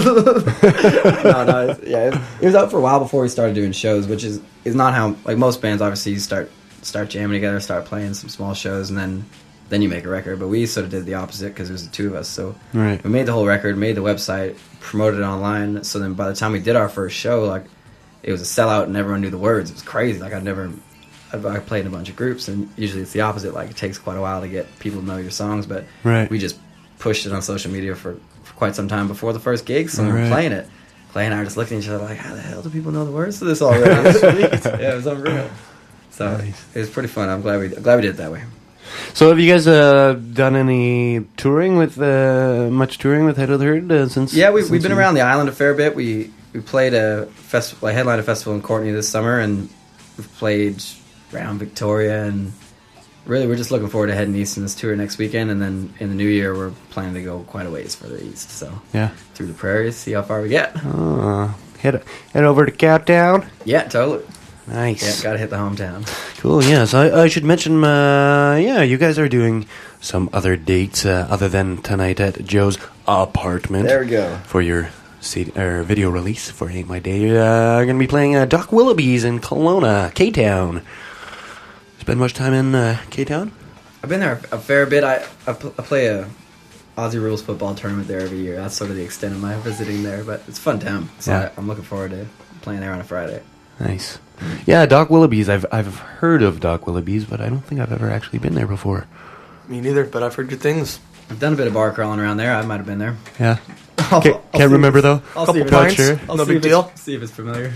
was out for a while before we started doing shows, which is not how, like most bands, obviously you start jamming together, start playing some small shows, and then you make a record. But we sort of did the opposite because it was the two of us. So right. We made the whole record, made the website, promoted it online. So then by the time we did our first show, like it was a sellout and everyone knew the words. It was crazy. Like I played in a bunch of groups, and usually it's the opposite. Like it takes quite a while to get people to know your songs, but we just pushed it on social media for quite some time before the first gig, so we were playing it. Clay and I were just looking at each other like, how the hell do people know the words to this already? Yeah, it was unreal. So It was pretty fun. I'm glad we did it that way. So have you guys done any touring with much touring with Head of the Herd since? Yeah, we've been around the island a fair bit. We played a festival, headlined a festival in Courtney this summer, and we've played around Victoria, and really we're just looking forward to heading east in this tour next weekend, and then in the new year we're planning to go quite a ways further east. So through the prairies, see how far we get. Head over to Cowtown. Yeah, totally. Nice. Yeah, gotta hit the hometown. Cool. Yeah. So I should mention. You guys are doing some other dates other than tonight at Joe's apartment. There we go. For your video release for Ain't My Day. You're going to be playing Doc Willoughby's in Kelowna, K-Town. Spend much time in K-Town? I've been there a fair bit. I play a Aussie Rules football tournament there every year. That's sort of the extent of my visiting there, but it's a fun town. So I'm looking forward to playing there on a Friday. Nice. Yeah, Doc Willoughby's. I've heard of Doc Willoughby's, but I don't think I've ever actually been there before. Me neither, but I've heard good things. I've done a bit of bar crawling around there. I might have been there. Yeah. Can't remember though. Couple pints. Sure. No big deal. See if it's familiar.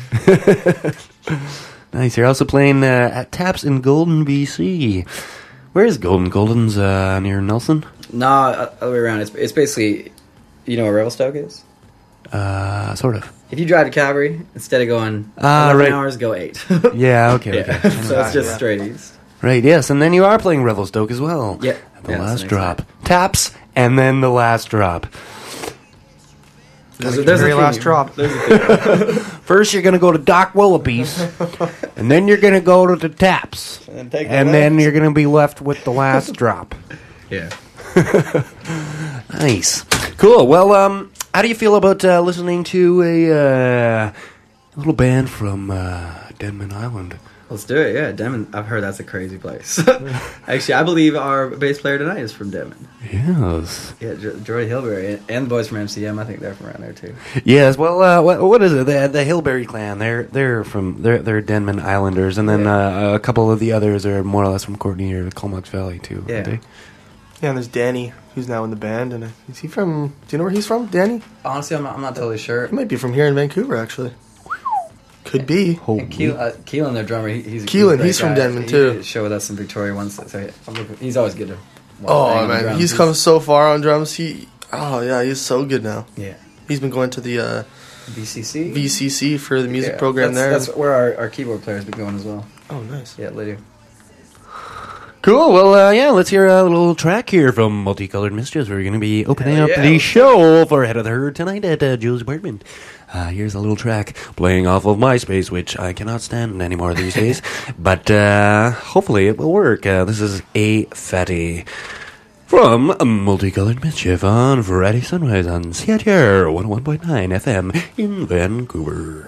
Nice. You're also playing at Taps in Golden, BC. Where is Golden? Golden's near Nelson? No, other way around. It's basically, you know where Revelstoke is? Sort of. If you drive to Calgary, instead of going 11 hours, go 8. Yeah, okay. So it's just straight east. Right, yes. And then you are playing Revelstoke as well. Yeah. The last drop. Taps, and then the last drop. There's a very last drop. First, you're going to go to Doc Willoughby's, and then you're going to go to the Taps, and then you're going to be left with the last drop. Yeah. Nice. Cool. Well, how do you feel about listening to a little band from Denman Island? Let's do it, yeah. Denman, I've heard that's a crazy place. Actually, I believe our bass player tonight is from Denman. Yes. Yeah, Jordy Hilberry, and the boys from MCM, I think they're from around there too. Yes, well, what is it? The Hilberry clan, they're Denman Islanders, and then a couple of the others are more or less from Courtney or the Comox Valley too, aren't they? Yeah, and there's Danny, who's now in the band. And is he from? Do you know where he's from, Danny? Honestly, I'm not totally sure. He might be from here in Vancouver, actually. Could be. And Keelan, their drummer, he's from Denman too. He did a show with us in Victoria once, so he's always good to watch. Oh man, he's come so far on drums. He's so good now. Yeah, he's been going to the VCC for the music Yeah, program there. That's where our keyboard player's been going as well. Oh, nice. Yeah, later. Cool. Well, let's hear a little track here from Multicolored Mistress. We're going to be opening up the show for Head of the Herd tonight at Joe's apartment. Here's a little track playing off of MySpace, which I cannot stand anymore these days. But hopefully it will work. This is A Fatty from Multicolored Mischief on Friday Sunrise on CITR 101.9 FM in Vancouver.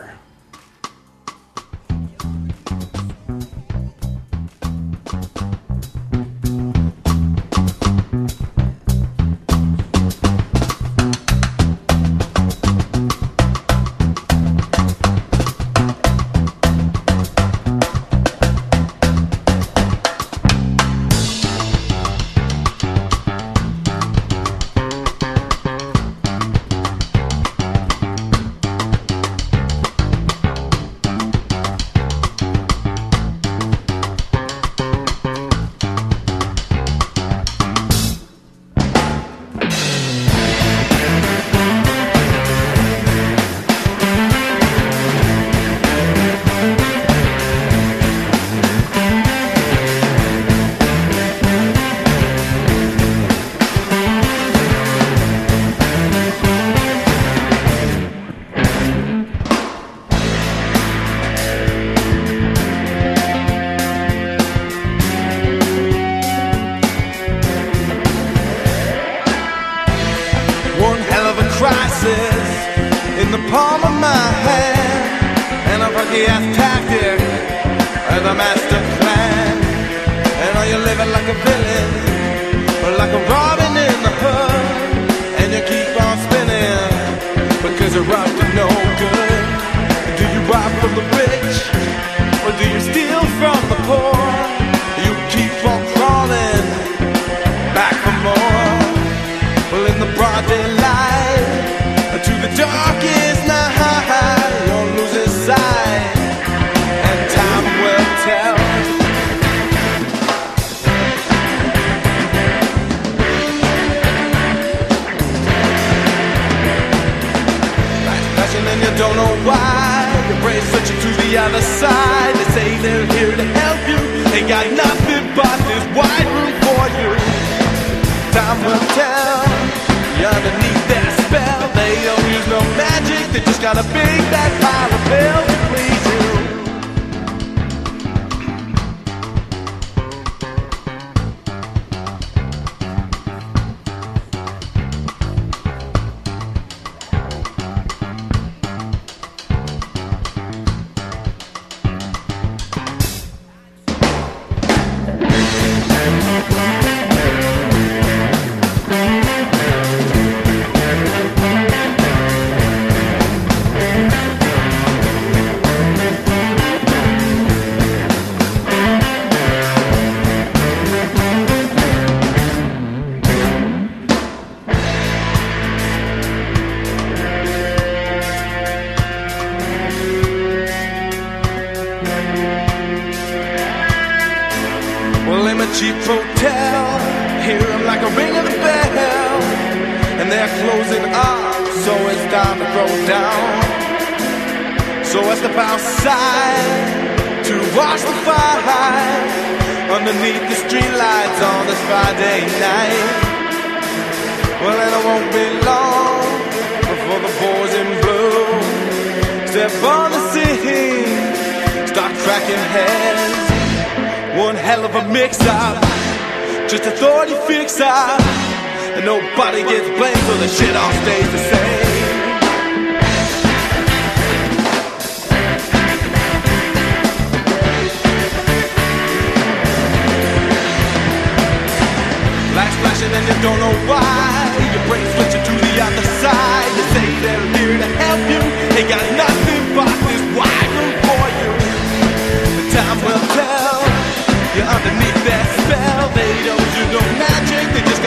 Time will tell. You're underneath that spell. They don't do no magic. They just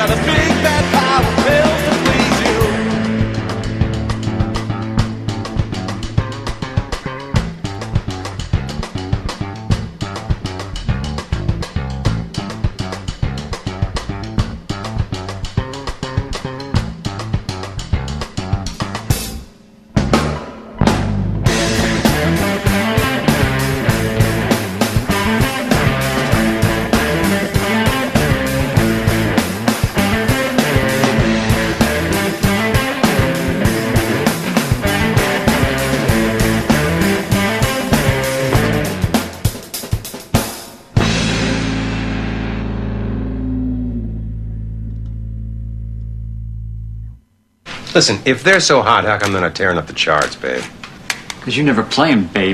Listen, if they're so hot, how come they're not tearing up the charts, babe? Because you never play 'em, babe.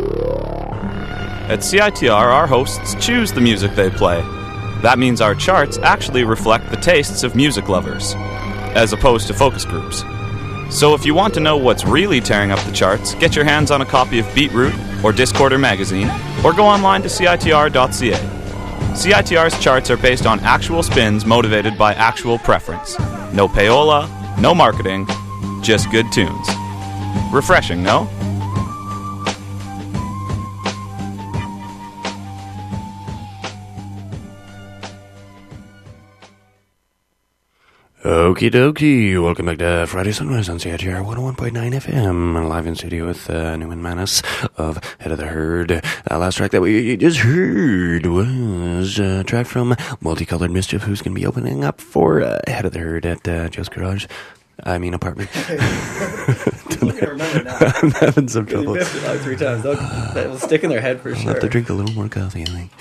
At CITR, our hosts choose the music they play. That means our charts actually reflect the tastes of music lovers, as opposed to focus groups. So if you want to know what's really tearing up the charts, get your hands on a copy of Beatroot or Discorder magazine, or go online to CITR.ca. CITR's charts are based on actual spins motivated by actual preference. No payola, no marketing, just good tunes. Refreshing, no? Okie dokie, welcome back to Friday Sunrise on CITR 101.9 FM, live in studio with Newman Manus of Head of the Herd. Last track that we just heard was a track from Multicolored Mischief, who's going to be opening up for Head of the Herd at Joe's Garage. I mean, apartment. I'm going to remember now. I'm having some trouble. You it like 3 times. That will stick in their head for I'll sure. have to drink a little more coffee, I think.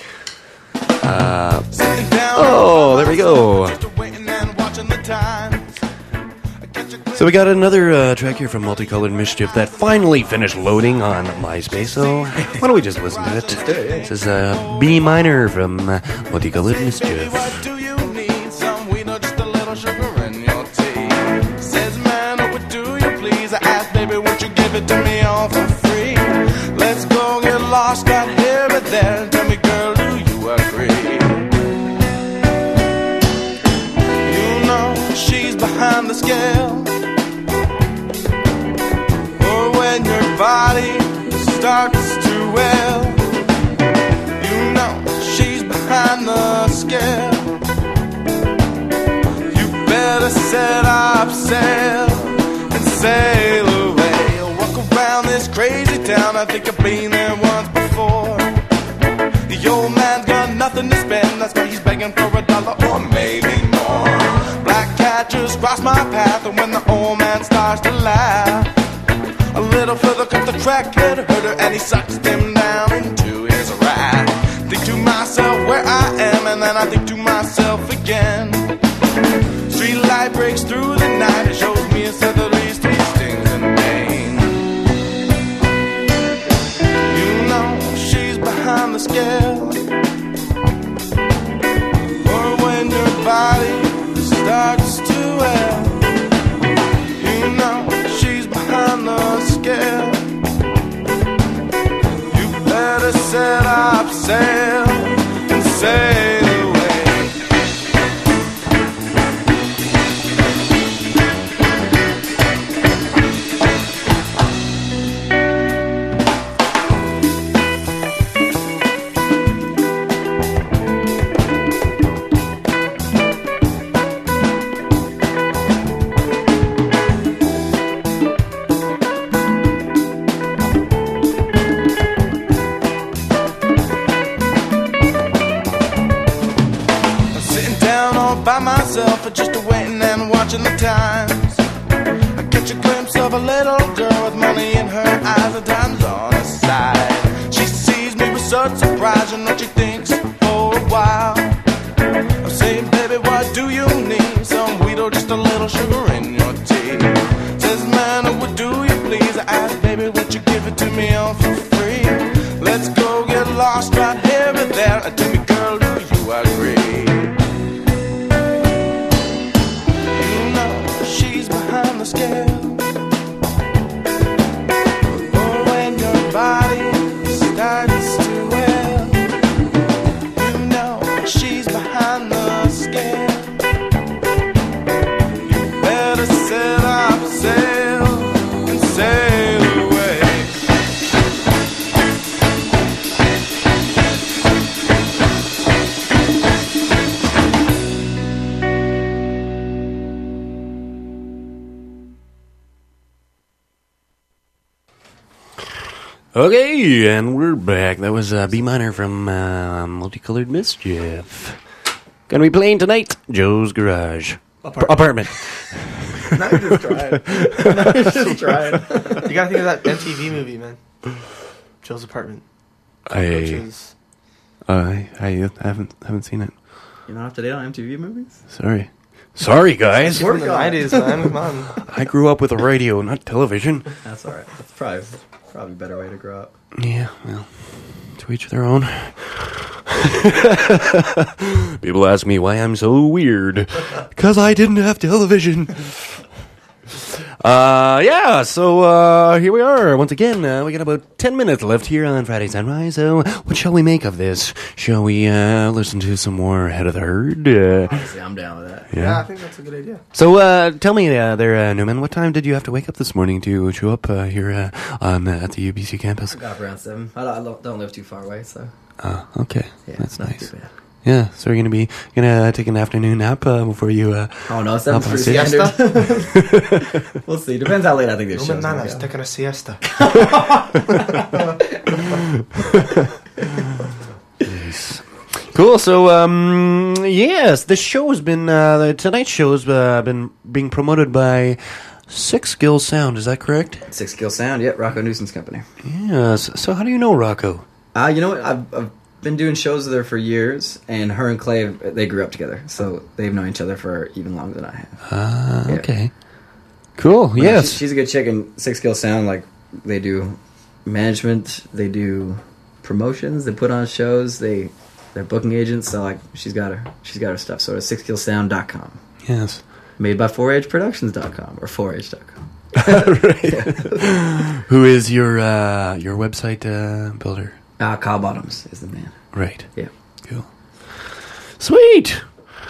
Oh, there we go. So we got another track here from Multicolored Mischief that finally finished loading on MySpace, so why don't we just listen to it? This is B minor from Multicolored Mischief. Do you need some weed or just a little sugar in your tea? Says man, oh, what do you please? I asked, baby, won't you give it to me all for free? Let's go get lost right here and there. Tell me, girl, do you agree? You know she's behind the scale. Or when your body starts to wail, you know she's behind the scale. You better set up sail and sail away. Walk around this crazy town, I think I've been there once before. The old man's got nothing to spend, that's why he's begging for $1 or maybe more. Black cat just crossed my path, and when the old man starts to laugh, a little further comes the crackhead herder, and he sucks them down into his wrath. Think to myself where I am, and then I think to myself again. Street light breaks through the night, it shows me a set of these three stings in Maine. You know she's behind the scale. Or when your body starts to wail, you know she's behind the scale. You better set up sail and sail away. By myself, just waiting and watching the times. I catch a glimpse of a little girl with money in her eyes, and time's on her side. She sees me with such surprise, and what she thinks for a while. I'm saying, baby, what do you need? Some weed or just a little sugar in your tea? Says, man, oh, what do you please? I asked, baby, would you give it to me all for free? Let's go get lost right here and there. And tell me, girl, do you agree? Behind the scale. Or when your body starts to wail, you know she's behind the scale. You better set up sail and sail away. Okay, and we're back. That was B minor from Multicolored Mischief. Gonna be playing tonight, Joe's Garage. Apartment. Now you're just trying. Now you're just trying. You gotta think of that MTV movie, man. Joe's Apartment. I haven't seen it. You're not up to date on MTV movies? Sorry. Sorry, guys. From the 90s, man. Come on. I grew up with a radio, not television. That's all right. That's probably a better way to grow up. Yeah, well, to each their own. People ask me why I'm so weird. Because I didn't have television. So here we are. Once again, we got about 10 minutes left here on Friday Sunrise. So what shall we make of this? Shall we listen to some more Head of the Herd? Honestly, I'm down with that. Yeah, I think that's a good idea. So tell me there, Newman, what time did you have to wake up this morning to show up here at the UBC campus? I got up around 7. I don't live too far away, so. Okay. Yeah, That's not nice. too bad. Yeah, so you're gonna take an afternoon nap before you Oh no, 7's hop on pretty stage? standard. We'll see. Depends how late I think this show's gonna Manas go. taking a siesta. Nice. Cool. So, yes, the show has been tonight's show has been being promoted by Six Skill Sound. Is that correct? Six Skill Sound, yeah, Rocco Newson's company. Yes. So, how do you know Rocco? You know what? I've been doing shows with her for years, and her and Clay, they grew up together, so they've known each other for even longer than I have. Yeah. Okay. Cool. But yes. she's a good chick, and Six Skill Sound, like, they do management, they do promotions, they put on shows, they're booking agents, so like she's got her stuff. So it's sixskillsound.com. Yes. Made by 4HProductions.com or 4H.com. Right. Who is your website builder? Kyle Bottoms is the man. Right. Yeah. Cool. Sweet.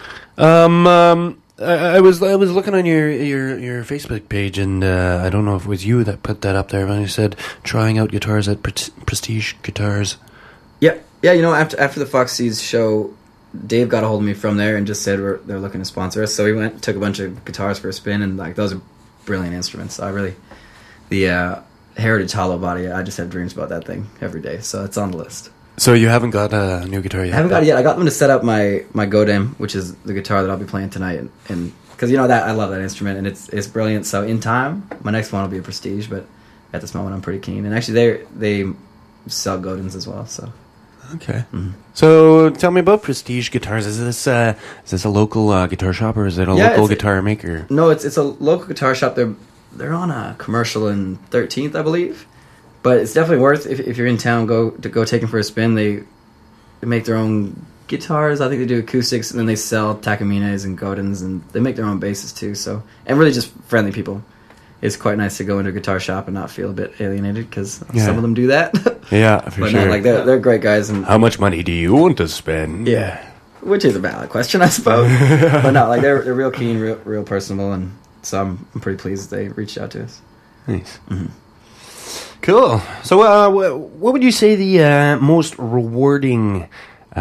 I was looking on your Facebook page, and I don't know if it was you that put that up there. When you said trying out guitars at Prestige Guitars. Yeah. You know, after the Fox Seas show, Dave got a hold of me from there and just said they're looking to sponsor us. So we went, took a bunch of guitars for a spin, and like those are brilliant instruments. The Heritage Hollow Body, I just have dreams about that thing every day. So it's on the list. So you haven't got a new guitar yet? I haven't got it yet. I got them to set up my Godem, which is the guitar that I'll be playing tonight, and because you know that I love that instrument and it's brilliant. So in time, my next one will be a Prestige, but at this moment I'm pretty keen. And actually they sell Godems as well. So okay. Mm-hmm. So tell me about Prestige Guitars. Is this a local guitar shop, or is it a local guitar maker? No, it's a local guitar shop. They're on a commercial in 13th, I believe. But it's definitely worth, if you're in town, go take them for a spin. They make their own guitars. I think they do acoustics, and then they sell Takamines and Godens, and they make their own basses too. So, and really just friendly people. It's quite nice to go into a guitar shop and not feel a bit alienated, because some of them do that. Yeah, for but sure. No, like they're great guys. And how much money do you want to spend? Yeah, which is a valid question, I suppose. But no, like they're real keen, real personable, and so I'm pretty pleased they reached out to us. Nice. Mm-hmm. Cool. So, what would you say the most rewarding?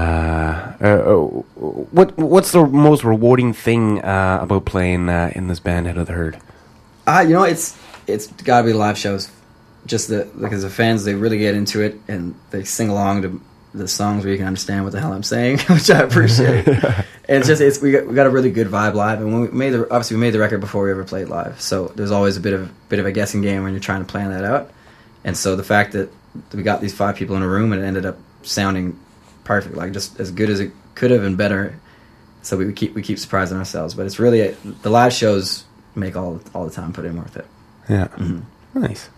What's the most rewarding thing about playing in this band, Head of the Herd? You know, it's got to be the live shows. Just because the fans, they really get into it and they sing along to the songs where you can understand what the hell I'm saying, which I appreciate. And we got a really good vibe live. And when we made the record before we ever played live, so there's always a bit of a guessing game when you're trying to plan that out. And so the fact that we got these 5 people in a room and it ended up sounding perfect, like just as good as it could have and better. So we keep surprising ourselves. But it's really the live shows make all the time put in worth it. Yeah. Mm-hmm. Nice.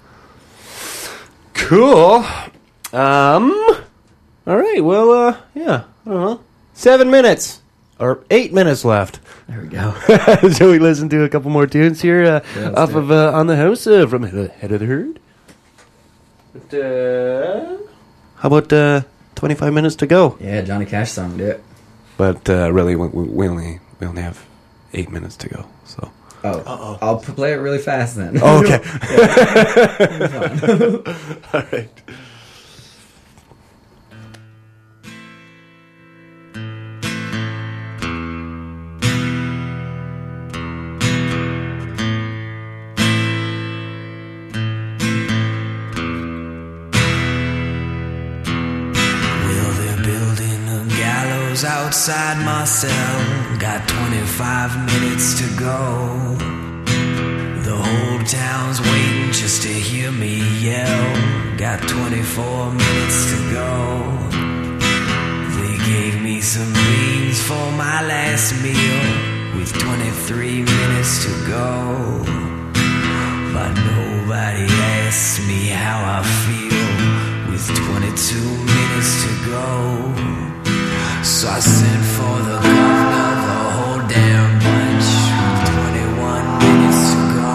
Cool. All right. Well, yeah. I don't know. 7 minutes or 8 minutes left. There we go. So we listen to a couple more tunes here off of On the House from Head of the Herd. How about 25 minutes to go? Yeah, Johnny Cash song, do it. But really, we only have 8 minutes to go. So. Oh, I'll play it really fast then. Oh, okay. All right. Outside my cell, got 25 minutes to go. The whole town's waiting just to hear me yell. Got 24 minutes to go. They gave me some beans for my last meal with 23 minutes to go. But nobody asked me how I feel with 22 minutes to go. So I sent for the governor, the whole damn bunch, with 21 minutes to go.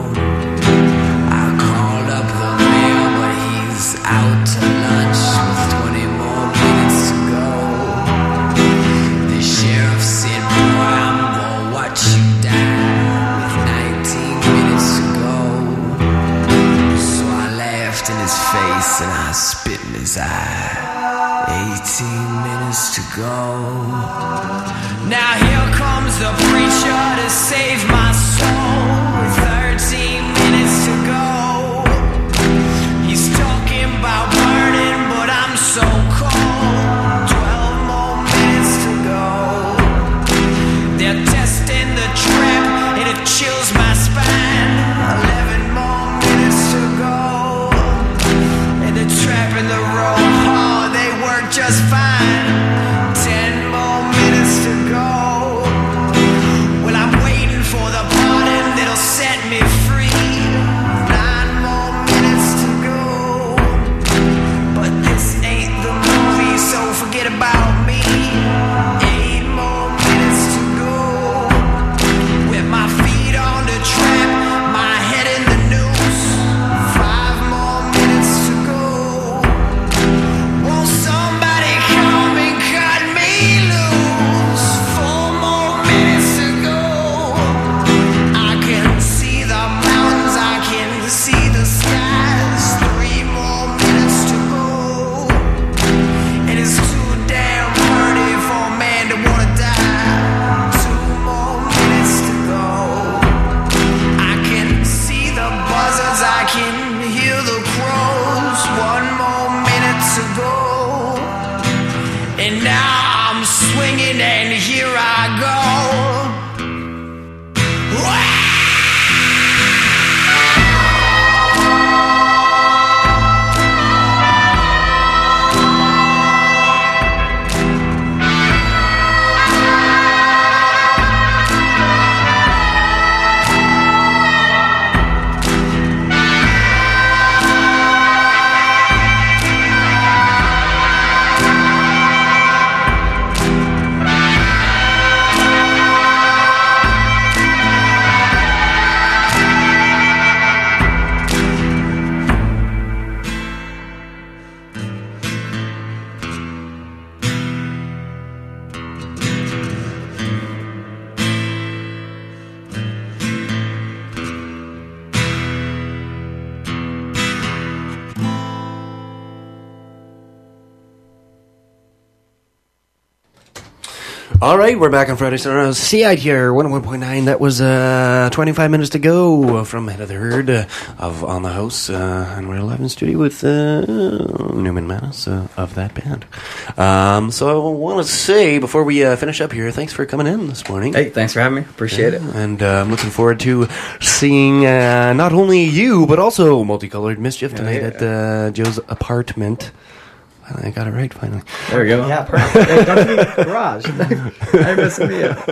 I called up the mayor, but he's out to lunch with 20 more minutes to go. The sheriff said, boy, I'm gonna watch you die with 19 minutes to go. So I laughed in his face and I spit in his eye. 18 minutes to go. Now here comes the preacher to save my soul with 13 minutes to go. He's talking about burning, but I'm so cold. 12 more minutes to go. They're testing the trap and it chills my spine. 11 more minutes to go. And the trap in the road, oh, they work just fine. 10 more minutes to go. Well, I'm waiting for the pardon that'll set me free. 9 more minutes to go. But this ain't the movie, so forget about me. 8 more minutes to go. With my feet on the trap, my head in the noose. 5 more minutes to go. Won't somebody come and cut me loose? 4 more minutes to go. I can see the mountains, I can see the skies. 3 more minutes to go. And it's too damn early for a man to wanna die. 2 more minutes to go. I can see the buzzards, I can hear the crows. 1 more minute to go. And now I'm swinging and here I go. All right, we're back on Friday Sunrise. CITR 101.9. That was 25 minutes to go from Head of the Herd of On the House. And we're live in studio with Newman Manus of that band. So I want to say, before we finish up here, thanks for coming in this morning. Hey, thanks for having me. Appreciate it. And I'm looking forward to seeing not only you, but also Multicolored Mischief tonight at Joe's apartment. I got it right finally. There we go. Yeah, perfect. Hey, don't be garage. I messed me up.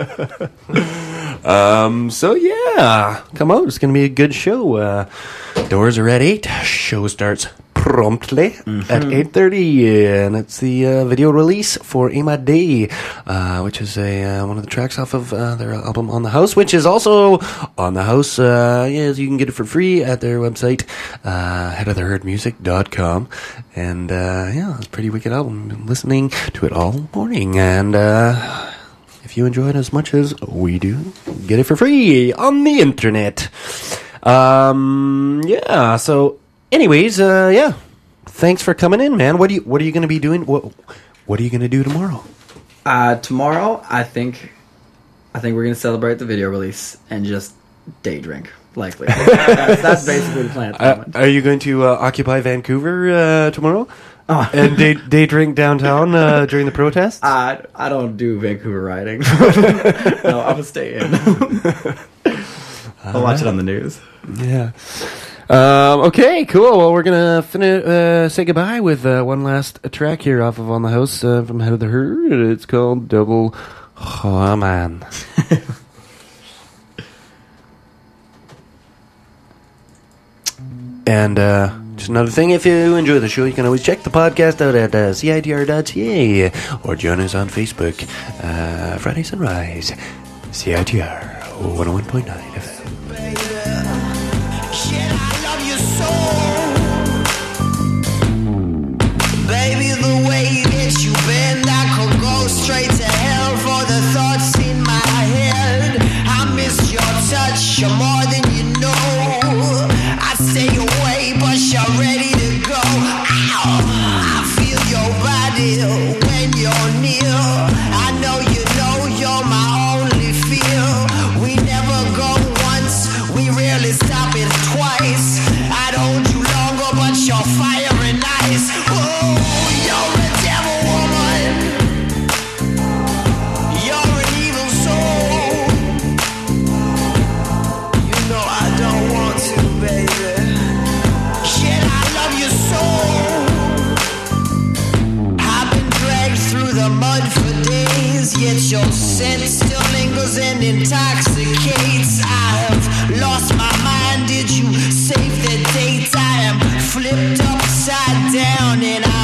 So yeah, come out. It's going to be a good show. Doors are at 8. Show starts promptly at 8:30, and it's the video release for Ema Day, which is one of the tracks off of their album On the House, which is also on the House. Yes, you can get it for free at their website, headoftheherdmusic.com. And yeah, it's a pretty wicked album. Been listening to it all morning, and if you enjoy it as much as we do, get it for free on the internet. Yeah. So, anyways, yeah. Thanks for coming in, man. What are you going to be doing? What are you going to do tomorrow? Tomorrow, I think we're going to celebrate the video release and just day drink. Likely. That's basically the plan at the moment. Are you going to occupy Vancouver tomorrow? And day drink downtown during the protest? I don't do Vancouver riding. No, I'm going to stay in. I'll watch it on the news. Yeah. Okay, cool. Well, we're going to say goodbye with one last track here off of On the House from Head of the Herd. It's called Double Oh Man. And just another thing, if you enjoy the show, you can always check the podcast out at CITR.ca or join us on Facebook. Friday Sunrise, CITR 101.9 FM. Baby, the way that you bend, I could go straight to hell for the thoughts in my head. I miss your touch, you're more than you know. I stay away, but you're ready to go. Ow! I feel your body when you're near. I know you're my only fear. We never go once, we rarely stop it twice. I'd hold you longer, but you're fire and ice. Oh, you're a devil woman. You're an evil soul. You know I don't want to, baby. Yet I love you so. I've been dragged through the mud for days, yet your scent still lingers and intoxicates. I have lost my mind. Did you save the date? I am flipped upside down and I